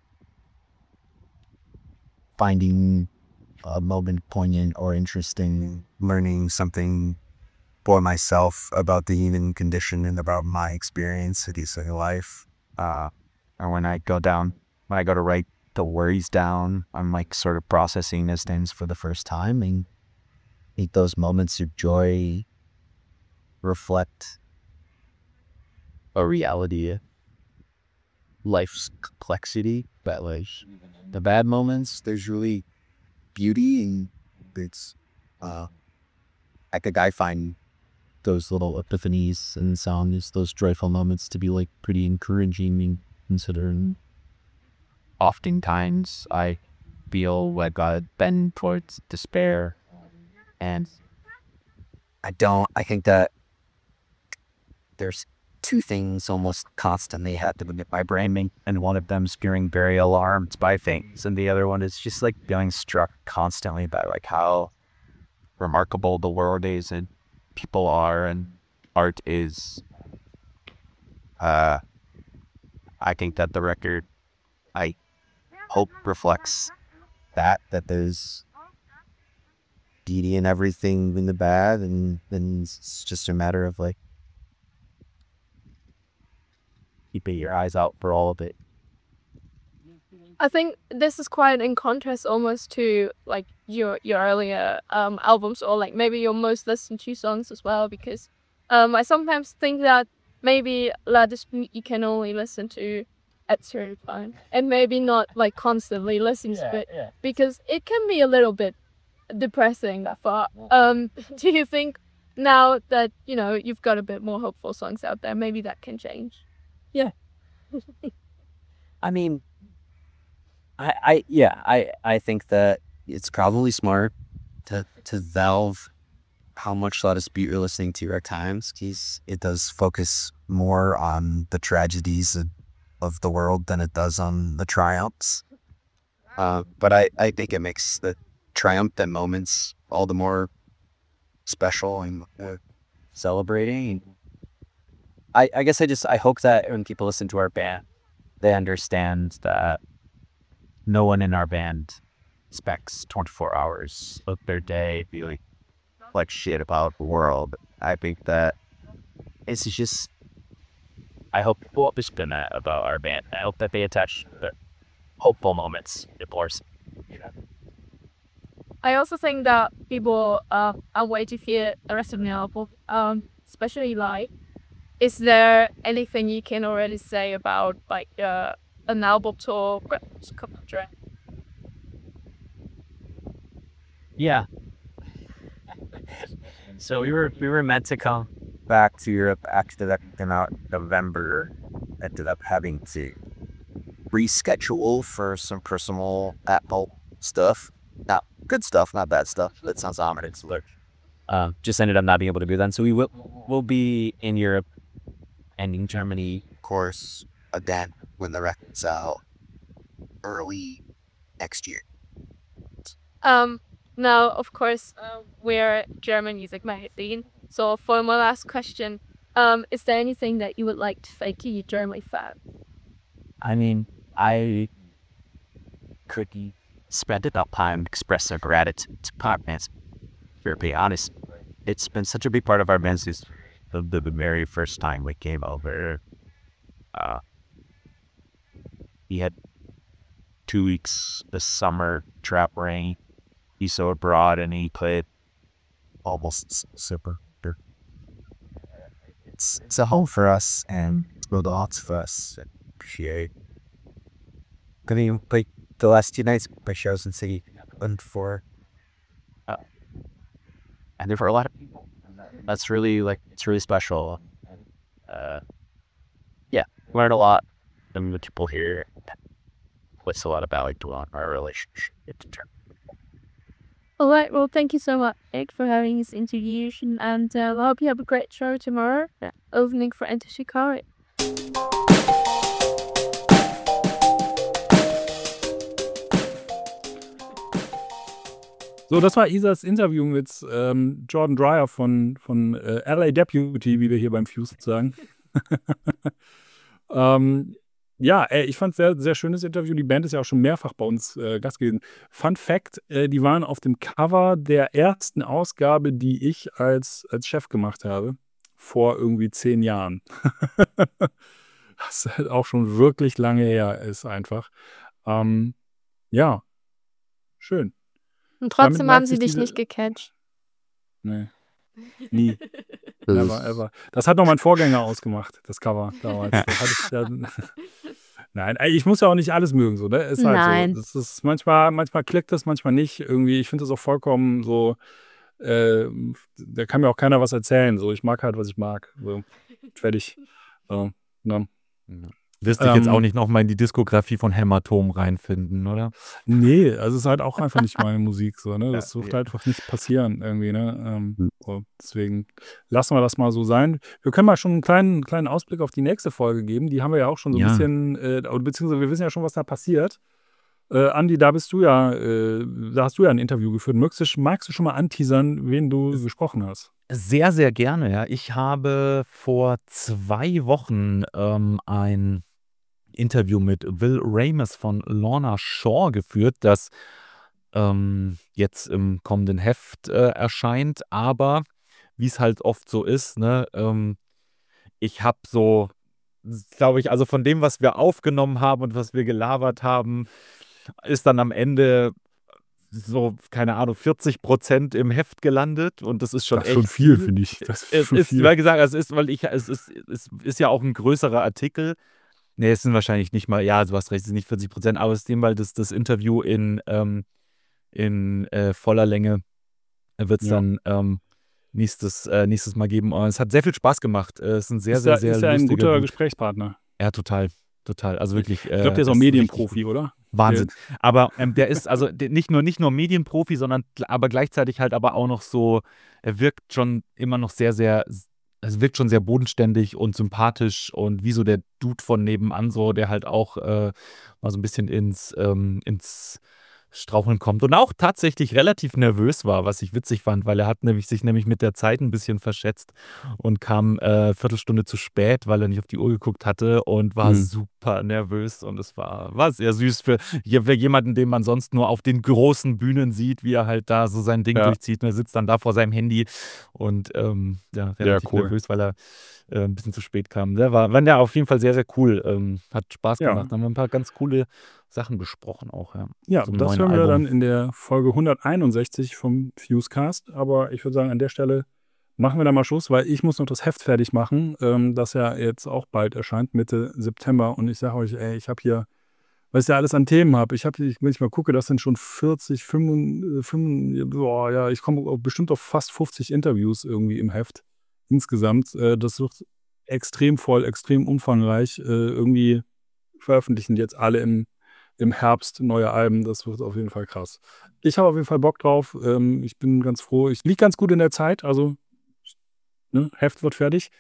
finding a moment poignant or interesting, learning something for myself about the human condition and about my experience in life. Uh, and when I go down, when I go to write the worries down, I'm like sort of processing those things for the first time, and I think those moments of joy reflect a reality, life's complexity. But like the bad moments, there's really beauty, and it's uh, I think I find those little epiphanies and songs, those joyful moments to be like pretty encouraging, and considering oftentimes I feel like I bend towards despair, and I don't, I think that there's two things almost constantly happening in my brain, and one of them is feeling very alarmed by things, and the other one is just like feeling struck constantly by like how remarkable the world is and people are and art is. Uh, I think that the record, I hope, reflects that, that there's beauty in everything in the bad, and then it's just a matter of like keeping your eyes out for all of it. I think this is quite in contrast almost to like your your earlier um albums, or like maybe your most listened to songs as well, because um I sometimes think that maybe La Dispute you can only listen to at certain time, and maybe not like constantly listen Yeah, to it, yeah. because it can be a little bit depressing that far. Um, do you think now that you know you've got a bit more hopeful songs out there, maybe that can change? I mean, I, I yeah, I, I think that it's probably smart to to valve how much La Dispute you're listening to at times, because it does focus more on the tragedies of, of the world than it does on the triumphs. Uh, but I, I think it makes the triumphant moments all the more special and uh, celebrating. I, I guess I just I hope that when people listen to our band, they understand that no one in our band expects twenty-four hours of their day feeling like shit about the world. I think that it's just, I hope people understand that about our band. I hope that they attach the hopeful moments to course. I also think that people uh, are waiting to hear the rest of the album, um, especially live. Is there anything you can already say about like uh, an album tour? Yeah. So we were we were meant to come back to Europe after that came out in November. Ended up having to reschedule for some personal Apple stuff. Not good stuff, not bad stuff. That sounds ominous. But, uh, just ended up not being able to do that. So we will we'll be in Europe and in Germany. Of course, again, when the record's out early next year. Um, now, of course, uh, we're German music magazine. So for my last question, um, is there anything that you would like to thank you, German fan? I mean, I could spend enough time express our gratitude to partners. To be honest, it's been such a big part of our band since the, the, the very first time we came over. Uh, we had two weeks this summer trap rain. He's so abroad and he played Almost super. It's it's a home for us and it's built a lot for us. And appreciate. Gonna even play the last two nights by shows in City and for and there for a lot of people. That's really like it's really special. Uh, yeah, learned a lot from the people here. What's a lot about like our relationship. All right, well, thank you so much, Nick, for having this interview, and uh, I hope you have a great show tomorrow. Yeah. Opening for Enter Shikari. So, das war Isas Interview mit ähm, Jordan Dreyer von, von äh, L A Deputy, wie wir hier beim Fuse sagen. ähm, ja, ey, ich fand es sehr, sehr schönes Interview. Die Band ist ja auch schon mehrfach bei uns äh, Gast gewesen. Fun Fact, äh, die waren auf dem Cover der ersten Ausgabe, die ich als, als Chef gemacht habe, vor irgendwie zehn Jahren. Was halt auch schon wirklich lange her ist einfach. Ähm, ja, schön. Und trotzdem Damit haben merkt sie sich dich diese- nicht gecatcht. Nee, nie. Never ever. Das hat noch mein Vorgänger ausgemacht, das Cover damals. Das hatte ich ja, nein, ey, ich muss ja auch nicht alles mögen, so, ne? Ist halt Nein. so. Das ist manchmal, manchmal klickt das, manchmal nicht. Irgendwie, ich finde das auch vollkommen so, äh, da kann mir auch keiner was erzählen. So, ich mag halt, was ich mag. So, fertig. So, ne? Wirst dich jetzt Ähm, auch nicht nochmal in die Diskografie von Hämatom reinfinden, oder? Nee, also es ist halt auch einfach nicht meine Musik, so, ne? Das Ja, wird ja. einfach nicht passieren irgendwie, ne? Ähm, Hm. so, deswegen lassen wir das mal so sein. Wir können mal schon einen kleinen, kleinen Ausblick auf die nächste Folge geben. Die haben wir ja auch schon so ein Ja. bisschen, äh, oder beziehungsweise wir wissen ja schon, was da passiert. Äh, Andi, da bist du ja, äh, da hast du ja ein Interview geführt. Magst du, magst du schon mal anteasern, wen du gesprochen hast? Sehr, sehr gerne, ja. Ich habe vor zwei Wochen ähm, ein Interview mit Will Ramis von Lorna Shore geführt, das ähm, jetzt im kommenden Heft äh, erscheint. Aber wie es halt oft so ist, ne, ähm, ich habe so, glaube ich, also von dem, was wir aufgenommen haben und was wir gelabert haben, ist dann am Ende so, keine Ahnung, vierzig Prozent im Heft gelandet und das ist schon Das ist echt schon viel, finde ich. Das ist es schon ist, viel. weil gesagt, es ist, weil ich, es ist, es ist ja auch ein größerer Artikel. Nee, es sind wahrscheinlich nicht mal, ja, du hast recht, es sind nicht vierzig Prozent, aber es ist dem, weil das, das Interview in, ähm, in äh, voller Länge wird es Ja. dann ähm, nächstes, äh, nächstes Mal geben. Und es hat sehr viel Spaß gemacht. Äh, Es ist ein sehr, ist sehr, ja, sehr ist ja ein lustiger guter Dude. Gesprächspartner. Ja, total, total. Also wirklich. Ich glaube, der ist auch äh, Medienprofi, oder? Wahnsinn. Aber ähm, der ist also der, nicht nur nicht nur Medienprofi, sondern gl- aber gleichzeitig halt aber auch noch so, er wirkt schon immer noch sehr, sehr, es wirkt schon sehr bodenständig und sympathisch und wie so der Dude von nebenan, so, der halt auch äh, mal so ein bisschen ins, ähm, ins Straucheln kommt und auch tatsächlich relativ nervös war, was ich witzig fand, weil er hat nämlich sich nämlich mit der Zeit ein bisschen verschätzt und kam äh, Viertelstunde zu spät, weil er nicht auf die Uhr geguckt hatte und war Hm. super nervös und es war, war sehr süß für, je- für jemanden, den man sonst nur auf den großen Bühnen sieht, wie er halt da so sein Ding Ja. durchzieht und er sitzt dann da vor seinem Handy und ähm, ja, relativ cool. nervös, weil er äh, ein bisschen zu spät kam. Der war, war ja auf jeden Fall sehr, sehr cool. Ähm, hat Spaß Ja. gemacht. Haben wir ein paar ganz coole Sachen besprochen auch, ja. Ja, Zum das neuen hören wir Album. dann in der Folge hunderteinundsechzig vom Fusecast. Aber ich würde sagen, an der Stelle machen wir da mal Schluss, weil ich muss noch das Heft fertig machen, ähm, das ja jetzt auch bald erscheint, Mitte September. Und ich sage euch, ey, ich habe hier, was ich ja alles an Themen habe. Ich habe, wenn ich mal gucke, das sind schon vierzig, fünfundfünfzig, boah, ja, ich komme bestimmt auf fast fünfzig Interviews irgendwie im Heft insgesamt. Äh, das wird extrem voll, extrem umfangreich. Äh, irgendwie veröffentlichen die jetzt alle im im Herbst neue Alben, das wird auf jeden Fall krass. Ich habe auf jeden Fall Bock drauf. Ähm, ich bin ganz froh. Ich liege ganz gut in der Zeit, also ne, Heft wird fertig.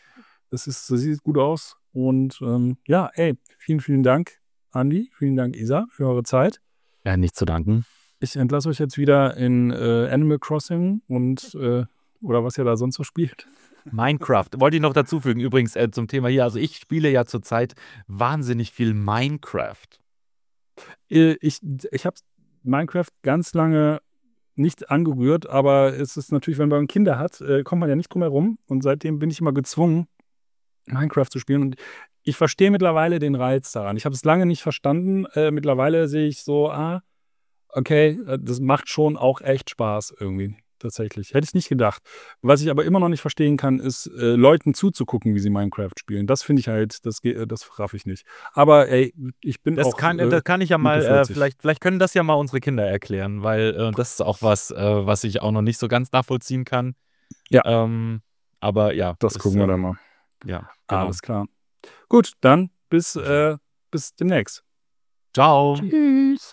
es ist, das sieht gut aus. Und ähm, ja, ey, vielen, vielen Dank, Andi. Vielen Dank, Isa, für eure Zeit. Ja, nicht zu danken. Ich entlasse euch jetzt wieder in äh, Animal Crossing und äh, oder was ihr da sonst so spielt. Minecraft. Wollte ich noch dazu fügen, übrigens äh, zum Thema hier. Also ich spiele ja zurzeit wahnsinnig viel Minecraft. Äh, Ich, ich habe Minecraft ganz lange nicht angerührt, aber es ist natürlich, wenn man Kinder hat, äh, kommt man ja nicht drum herum. Und seitdem bin ich immer gezwungen, Minecraft zu spielen. Und ich verstehe mittlerweile den Reiz daran. Ich habe es lange nicht verstanden. Äh, mittlerweile sehe ich so, ah, okay, äh, das macht schon auch echt Spaß irgendwie. Tatsächlich. Hätte ich nicht gedacht. Was ich aber immer noch nicht verstehen kann, ist, äh, Leuten zuzugucken, wie sie Minecraft spielen. Das finde ich halt, das, ge- äh, das raff ich nicht. Aber ey, ich bin Das auch kann, äh, das kann ich ja mal, Mitte äh, vierzig. vielleicht, vielleicht können das ja mal unsere Kinder erklären, weil äh, das ist auch was, äh, was ich auch noch nicht so ganz nachvollziehen kann. Ja. Ähm, aber ja. Das ist, gucken wir dann ähm, mal. Ja, genau. Alles klar. Gut, dann bis, äh, bis demnächst. Ciao. Tschüss.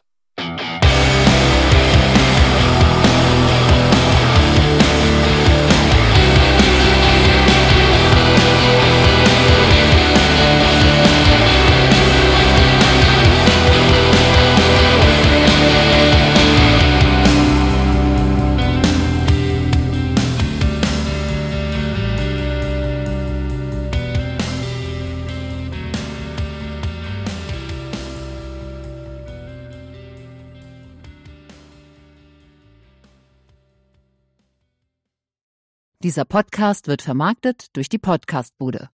Dieser Podcast wird vermarktet durch die Podcastbude.